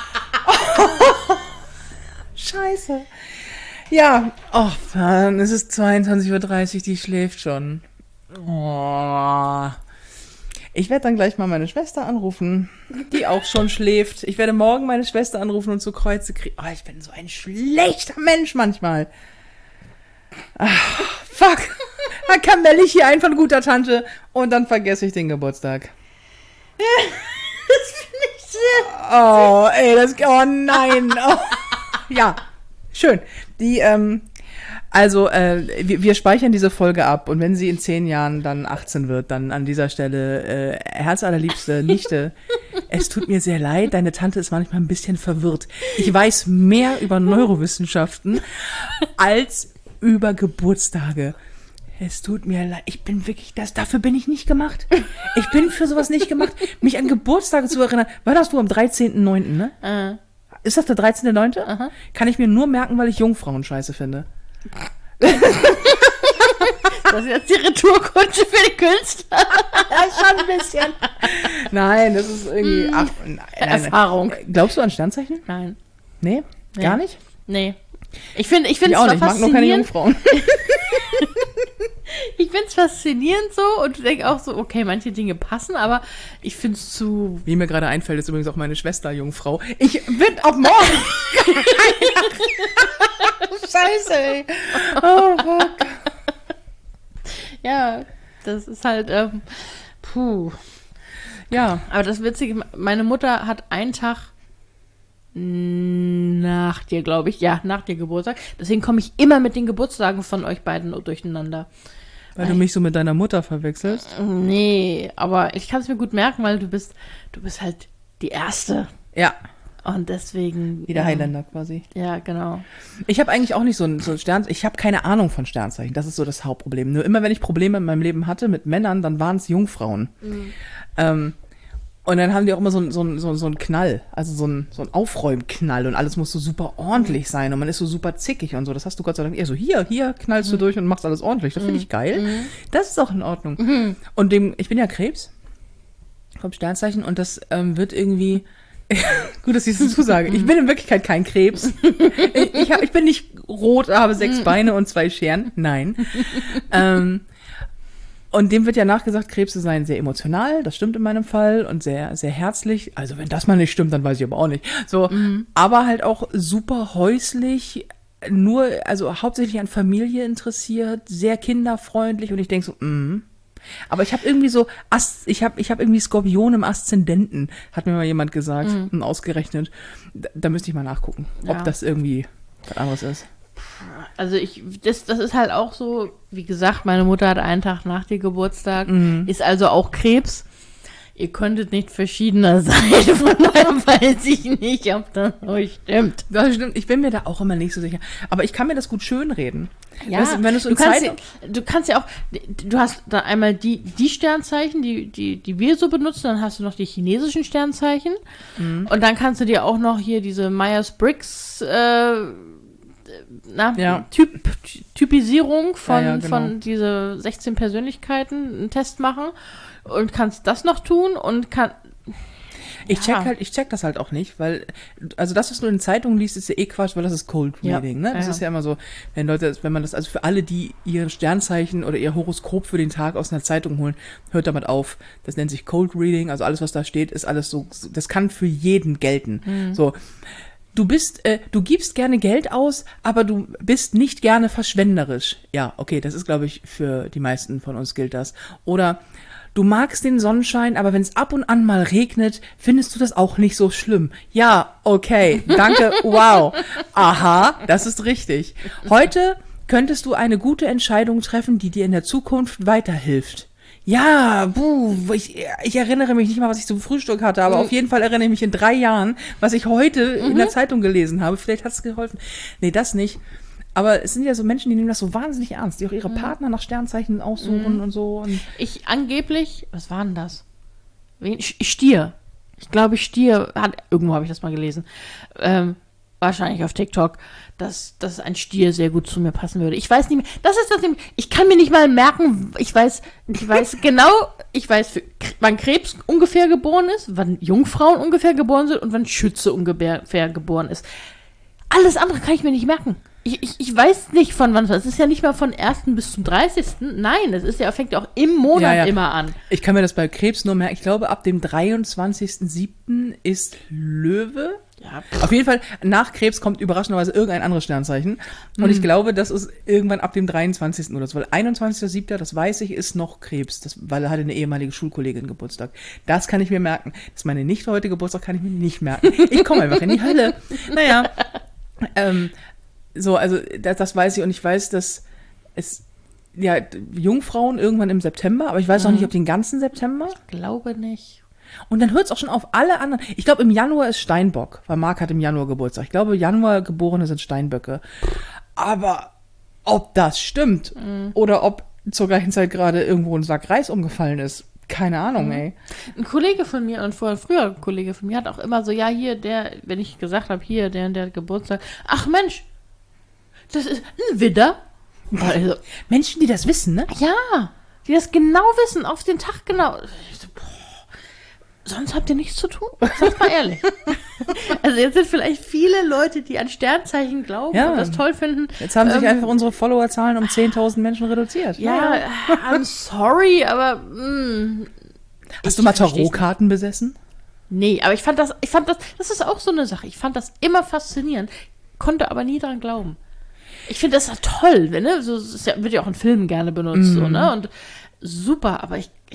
Scheiße. Ja. Oh, Mann, es ist 22:30 Uhr, die schläft schon. Oh. Ich werde dann gleich mal meine Schwester anrufen, die auch schon schläft. Ich werde morgen meine Schwester anrufen und zu Kreuze kriegen. Oh, ich bin so ein schlechter Mensch manchmal. Ach, fuck. Dann kann ich hier einfach eine gute Tante und dann vergesse ich den Geburtstag. Das finde ich sehr. Oh, ey, oh nein. Oh. Ja, schön. Wir speichern diese Folge ab und wenn sie in 10 Jahren dann 18 wird, dann an dieser Stelle herzallerliebste Nichte, es tut mir sehr leid, deine Tante ist manchmal ein bisschen verwirrt. Ich weiß mehr über Neurowissenschaften als über Geburtstage. Es tut mir leid, ich bin wirklich, dafür bin ich nicht gemacht. Ich bin für sowas nicht gemacht, mich an Geburtstage zu erinnern. War das du am 13.09., ne? Ist das der 13.09.? Aha. Kann ich mir nur merken, weil ich Jungfrauen scheiße finde. Das ist jetzt die Retourkutsche für die Künstler. Schon ein bisschen. Nein, das ist irgendwie... Ach, nein. Erfahrung. Glaubst du an Sternzeichen? Nein. Nee? Gar nicht? Nee. Ich finde es Ich auch zwar nicht, ich mag nur keine faszinierend. Jungfrauen. Ich finde es faszinierend so und denke auch so, okay, manche Dinge passen, aber ich finde es zu... Wie mir gerade einfällt, ist übrigens auch meine Schwester Jungfrau. Ich bin ab morgen... Scheiße, ey. Oh, fuck. Ja, das ist halt... Puh. Ja. Aber das Witzige, meine Mutter hat einen Tag nach dir, glaube ich, nach dir Geburtstag. Deswegen komme ich immer mit den Geburtstagen von euch beiden durcheinander. Weil du mich so mit deiner Mutter verwechselst? Nee, aber ich kann es mir gut merken, weil du bist halt die Erste. Ja. Und deswegen. Wie der Highlander quasi. Ja, genau. Ich habe eigentlich auch nicht so ein Stern. Ich habe keine Ahnung von Sternzeichen. Das ist so das Hauptproblem. Nur immer, wenn ich Probleme in meinem Leben hatte mit Männern, dann waren es Jungfrauen. Und dann haben die auch immer so einen Knall, also so ein Aufräumknall und alles muss so super ordentlich sein und man ist so super zickig und so. Das hast du Gott sei Dank eher so, hier knallst du durch und machst alles ordentlich. Das finde ich geil. Das ist auch in Ordnung. Und ich bin ja Krebs vom Sternzeichen und das wird irgendwie, gut, dass ich es dazu sage, ich bin in Wirklichkeit kein Krebs. Ich bin nicht rot, habe 6 Beine und 2 Scheren. Nein. Und dem wird ja nachgesagt, Krebse seien sehr emotional, das stimmt in meinem Fall, und sehr, sehr herzlich. Also wenn das mal nicht stimmt, dann weiß ich aber auch nicht. So, aber halt auch super häuslich, also hauptsächlich an Familie interessiert, sehr kinderfreundlich und ich denke so, Aber ich habe irgendwie so, ich hab irgendwie Skorpion im Aszendenten, hat mir mal jemand gesagt und ausgerechnet. Da müsste ich mal nachgucken, ob das irgendwie was anderes ist. Also das ist halt auch so, wie gesagt, meine Mutter hat einen Tag nach dir Geburtstag, ist also auch Krebs. Ihr könntet nicht verschiedener sein, von daher weiß ich nicht, ob das euch stimmt. Das stimmt, ich bin mir da auch immer nicht so sicher. Aber ich kann mir das gut schönreden. Ja, weißt, wenn du kannst ja auch, du hast da einmal die Sternzeichen, die wir so benutzen, dann hast du noch die chinesischen Sternzeichen und dann kannst du dir auch noch hier diese Myers-Briggs Typisierung von diese 16 Persönlichkeiten einen Test machen und kannst das noch tun und Ich check das halt auch nicht, weil, also das, was du in Zeitungen liest, ist ja eh Quatsch, weil das ist Cold Reading, ne? Das ist ja immer so, wenn man das, also für alle, die ihr Sternzeichen oder ihr Horoskop für den Tag aus einer Zeitung holen, hört damit auf. Das nennt sich Cold Reading, also alles, was da steht, ist alles so, das kann für jeden gelten. So. Du gibst gerne Geld aus, aber du bist nicht gerne verschwenderisch. Ja, okay, das ist, glaube ich, für die meisten von uns gilt das. Oder du magst den Sonnenschein, aber wenn es ab und an mal regnet, findest du das auch nicht so schlimm. Ja, okay, danke, wow. Aha, das ist richtig. Heute könntest du eine gute Entscheidung treffen, die dir in der Zukunft weiterhilft. Ja, ich erinnere mich nicht mal, was ich zum Frühstück hatte, aber auf jeden Fall erinnere ich mich in 3 Jahren, was ich heute in der Zeitung gelesen habe. Vielleicht hat es geholfen. Nee, das nicht. Aber es sind ja so Menschen, die nehmen das so wahnsinnig ernst, die auch ihre Partner nach Sternzeichen aussuchen und so. Und ich angeblich, was war denn das? Stier. Ich glaube, Stier, irgendwo habe ich das mal gelesen. Wahrscheinlich auf TikTok, dass ein Stier sehr gut zu mir passen würde. Ich weiß nicht mehr, das ist das nämlich, ich kann mir nicht mal merken, ich weiß genau, wann Krebs ungefähr geboren ist, wann Jungfrauen ungefähr geboren sind und wann Schütze ungefähr geboren ist. Alles andere kann ich mir nicht merken. Ich weiß nicht von wann, es ist ja nicht mal von 1. bis zum 30. Nein, fängt ja auch im Monat immer an. Ich kann mir das bei Krebs nur merken, ich glaube ab dem 23.07. ist Löwe. Ja. Auf jeden Fall, nach Krebs kommt überraschenderweise irgendein anderes Sternzeichen. Und ich glaube, das ist irgendwann ab dem 23. oder so. Weil 21.07., das weiß ich, ist noch Krebs. Weil er hatte eine ehemalige Schulkollegin Geburtstag. Das kann ich mir merken. Das ist meine nicht heute Geburtstag, kann ich mir nicht merken. Ich komme einfach in die Hölle. Naja. So, also das weiß ich. Und ich weiß, dass es Jungfrauen irgendwann im September, aber ich weiß noch nicht, ob den ganzen September. Ich glaube nicht. Und dann hört es auch schon auf alle anderen. Ich glaube, im Januar ist Steinbock, weil Marc hat im Januar Geburtstag. Ich glaube, Januar-Geborene sind Steinböcke. Aber ob das stimmt oder ob zur gleichen Zeit gerade irgendwo ein Sack Reis umgefallen ist, keine Ahnung, ey. Ein Kollege von mir und früher ein Kollege von mir hat auch immer so, ja, hier, wenn ich gesagt habe, hier, der Geburtstag, ach Mensch, das ist ein Widder. Also, Menschen, die das wissen, ne? Ja, die das genau wissen, auf den Tag genau. Ich so, sonst habt ihr nichts zu tun? Sag mal ehrlich. Also jetzt sind vielleicht viele Leute, die an Sternzeichen glauben und das toll finden. Jetzt haben sich einfach unsere Followerzahlen um 10.000 Menschen reduziert. Ja, I'm sorry, aber hast du mal Tarotkarten besessen? Nee, aber ich fand das ist auch so eine Sache. Ich fand das immer faszinierend, konnte aber nie dran glauben. Ich finde das ja toll, ne? So, wird ja auch in Filmen gerne benutzt, so, ne? Und super, aber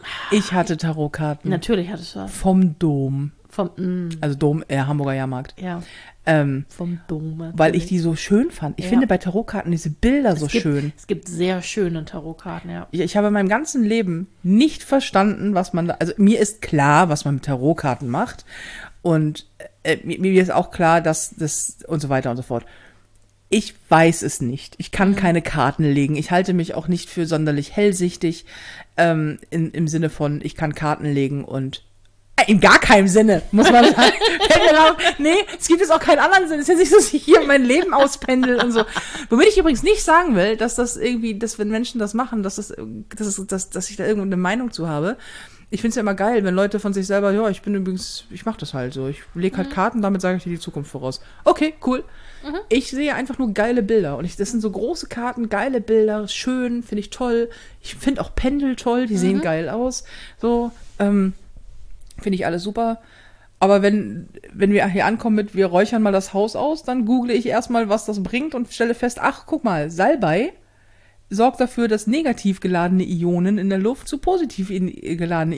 Ich hatte Tarotkarten. Natürlich hattest du das. Vom Dom. Vom, Also Dom, Hamburger Jahrmarkt. ja, vom Dom. Weil ich die so schön fand. Ich finde bei Tarotkarten diese Bilder so schön. Es gibt sehr schöne Tarotkarten, ja. Ich habe in meinem ganzen Leben nicht verstanden, was man da, also mir ist klar, was man mit Tarotkarten macht. Und mir ist auch klar, dass das und so weiter und so fort. Ich weiß es nicht. Ich kann keine Karten legen. Ich halte mich auch nicht für sonderlich hellsichtig, im Sinne von, ich kann Karten legen und in gar keinem Sinne, muss man sagen. Nee, es gibt jetzt auch keinen anderen Sinn. Es ist ja nicht so, dass ich hier mein Leben auspendel und so. Womit ich übrigens nicht sagen will, dass das irgendwie, dass wenn Menschen das machen, dass ich da irgendeine Meinung zu habe. Ich finde es ja immer geil, wenn Leute von sich selber, ja, ich mache das halt so. Ich lege halt Karten, damit sage ich dir die Zukunft voraus. Okay, cool. Ich sehe einfach nur geile Bilder. Und das sind so große Karten, geile Bilder, schön, finde ich toll. Ich finde auch Pendel toll, die sehen geil aus. So, finde ich alles super. Aber wenn wir hier ankommen mit, wir räuchern mal das Haus aus, dann google ich erstmal, was das bringt und stelle fest, ach, guck mal, Salbei sorgt dafür, dass negativ geladene Ionen in der Luft zu positiv geladene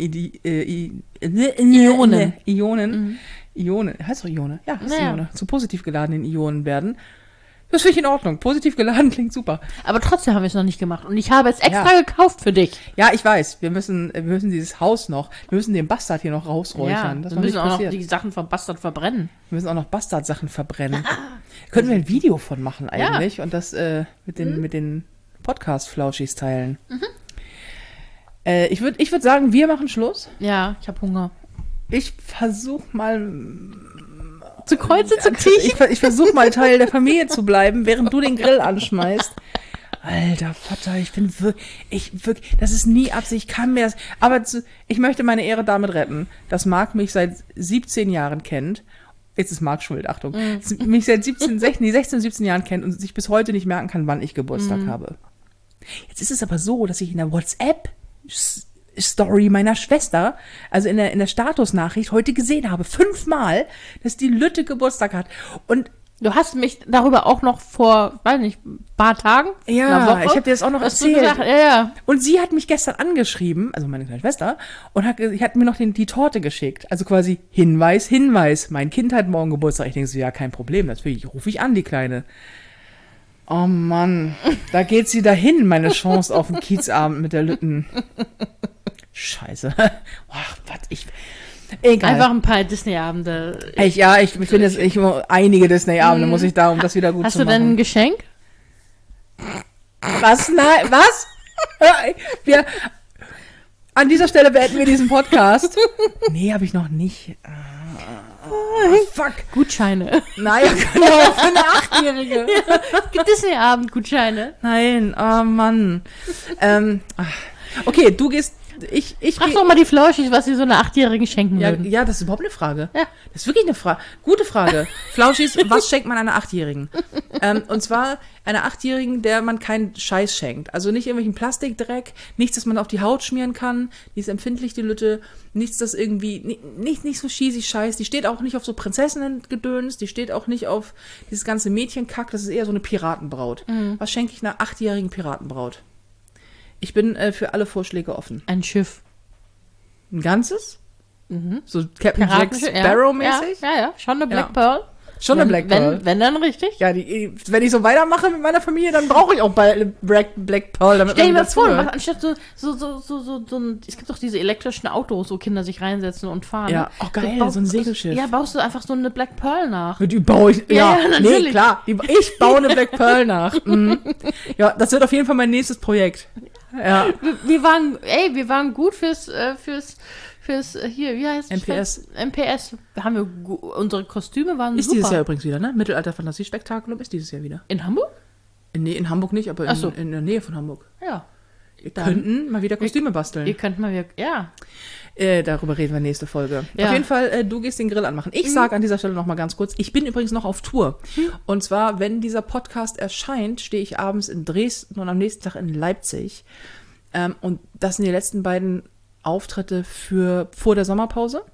Ionen, heißt doch Ione? Ja, heißt Ione. Zu positiv geladenen Ionen werden. Das finde ich in Ordnung. Positiv geladen klingt super. Aber trotzdem haben wir es noch nicht gemacht. Und ich habe es extra gekauft für dich. Ja, ich weiß. Wir müssen dieses Haus noch, wir müssen den Bastard hier noch rausräuchern. Ja, wir müssen auch noch die Sachen vom Bastard verbrennen. Wir müssen auch noch Bastard-Sachen verbrennen. Könnten wir ein Video von machen eigentlich und das mit den Podcast-Flauschis teilen. Ich würd sagen, wir machen Schluss. Ja, ich habe Hunger. Ich versuche mal zu Kreuze zu kriechen. Ich versuche mal Teil der Familie zu bleiben, während du den Grill anschmeißt. Alter Vater, ich wirklich, das ist nie Absicht, ich kann mir das, aber ich möchte meine Ehre damit retten, dass Marc mich seit 17 Jahren kennt. Jetzt ist Marc schuld, Achtung. Mich seit 16, 17 Jahren kennt und sich bis heute nicht merken kann, wann ich Geburtstag habe. Jetzt ist es aber so, dass ich in der WhatsApp-Story meiner Schwester, also in der Statusnachricht heute gesehen habe, 5-mal, dass die Lütte Geburtstag hat. Und du hast mich darüber auch noch vor, weiß nicht, ein paar Tagen, einer Woche, ich habe dir das auch noch erzählt. Gesagt, ja. Und sie hat mich gestern angeschrieben, also meine kleine Schwester, und hat mir noch die Torte geschickt. Also quasi Hinweis, mein Kind hat morgen Geburtstag. Ich denke so, ja, kein Problem, natürlich rufe ich an, die Kleine. Oh Mann, da geht sie dahin, meine Chance auf den Kiezabend mit der Lütten. Scheiße. Ach, egal. Einfach ein paar Disney-Abende. Ich finde einige Disney-Abende muss ich da, um das wieder gut zu machen. Hast du denn ein Geschenk? Was? Nein, was? An dieser Stelle beenden wir diesen Podcast. Nee, habe ich noch nicht. Fuck. Gutscheine. Naja, genau, für eine 8-Jährige. Ja, Disney-Abend-Gutscheine. Nein, oh Mann. Okay, du gehst. Frag doch mal die Flauschis, was sie so einer 8-Jährigen schenken würden. Ja, das ist überhaupt eine Frage. Ja. Das ist wirklich eine Frage. Gute Frage. Flauschis, was schenkt man einer 8-Jährigen? Und zwar einer 8-Jährigen, der man keinen Scheiß schenkt. Also nicht irgendwelchen Plastikdreck, nichts, das man auf die Haut schmieren kann. Die ist empfindlich, die Lütte. Nichts, das irgendwie, nicht so cheesy Scheiß. Die steht auch nicht auf so Prinzessinnen-Gedöns. Die steht auch nicht auf dieses ganze Mädchenkack. Das ist eher so eine Piratenbraut. Was schenke ich einer 8-jährigen Piratenbraut? Ich bin für alle Vorschläge offen. Ein Schiff. Ein ganzes? So Captain Jack Sparrow-mäßig? Ja. Schon eine Black Pearl. Schon eine Black Pearl. Wenn dann richtig. Ja, wenn ich so weitermache mit meiner Familie, dann brauche ich auch bald eine Black Pearl. Damit Stell dir mal vor, anstatt so es gibt doch diese elektrischen Autos, wo Kinder sich reinsetzen und fahren. Ja, auch geil, so ein Segelschiff. Ja, baust du einfach so eine Black Pearl nach. Die baue ich, ja natürlich. Nee, klar. Ich baue eine Black Pearl nach. Ja, das wird auf jeden Fall mein nächstes Projekt. Ja. Wir waren gut fürs hier, wie heißt es? MPS. Unsere Kostüme waren ist super. Dieses Jahr übrigens wieder, ne? Mittelalter-Fantasie-Spektakel ist dieses Jahr wieder. In Hamburg? Nee, in Hamburg nicht, aber in der Nähe von Hamburg. Ja. Wir könnten mal wieder Kostüme basteln. Ihr könnt mal wieder, ja. Darüber reden wir nächste Folge. Ja. Auf jeden Fall, du gehst den Grill anmachen. Ich sage an dieser Stelle noch mal ganz kurz, ich bin übrigens noch auf Tour. Und zwar, wenn dieser Podcast erscheint, stehe ich abends in Dresden und am nächsten Tag in Leipzig. Und das sind die letzten beiden Auftritte vor der Sommerpause.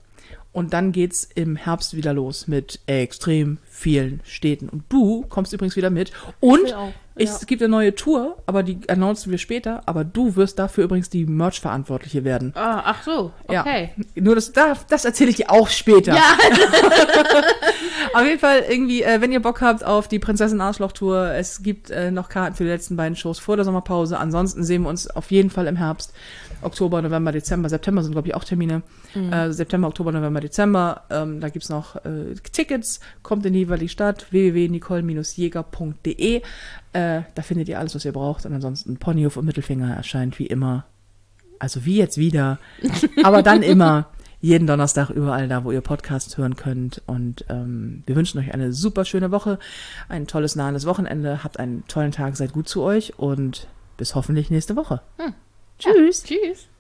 Und dann geht's im Herbst wieder los mit extrem vielen Städten. Und du kommst übrigens wieder mit. Und es gibt eine neue Tour, aber die announcen wir später. Aber du wirst dafür übrigens die Merch-Verantwortliche werden. Ach so, okay. Ja. Nur das erzähle ich dir auch später. Ja. Auf jeden Fall irgendwie, wenn ihr Bock habt auf die Prinzessin-Arschloch-Tour, es gibt noch Karten für die letzten beiden Shows vor der Sommerpause. Ansonsten sehen wir uns auf jeden Fall im Herbst. Oktober, November, Dezember, September sind, glaube ich, auch Termine. September, Oktober, November, Dezember. Da gibt's noch Tickets. Kommt in die jeweilige Stadt. www.nicole-jäger.de. Da findet ihr alles, was ihr braucht. Und ansonsten Ponyhof und Mittelfinger erscheint wie immer. Also wie jetzt wieder. Aber dann immer. Jeden Donnerstag überall da, wo ihr Podcasts hören könnt. Und wir wünschen euch eine super schöne Woche. Ein tolles, nahendes Wochenende. Habt einen tollen Tag. Seid gut zu euch. Und bis hoffentlich nächste Woche. Tschüss. Ja, tschüss.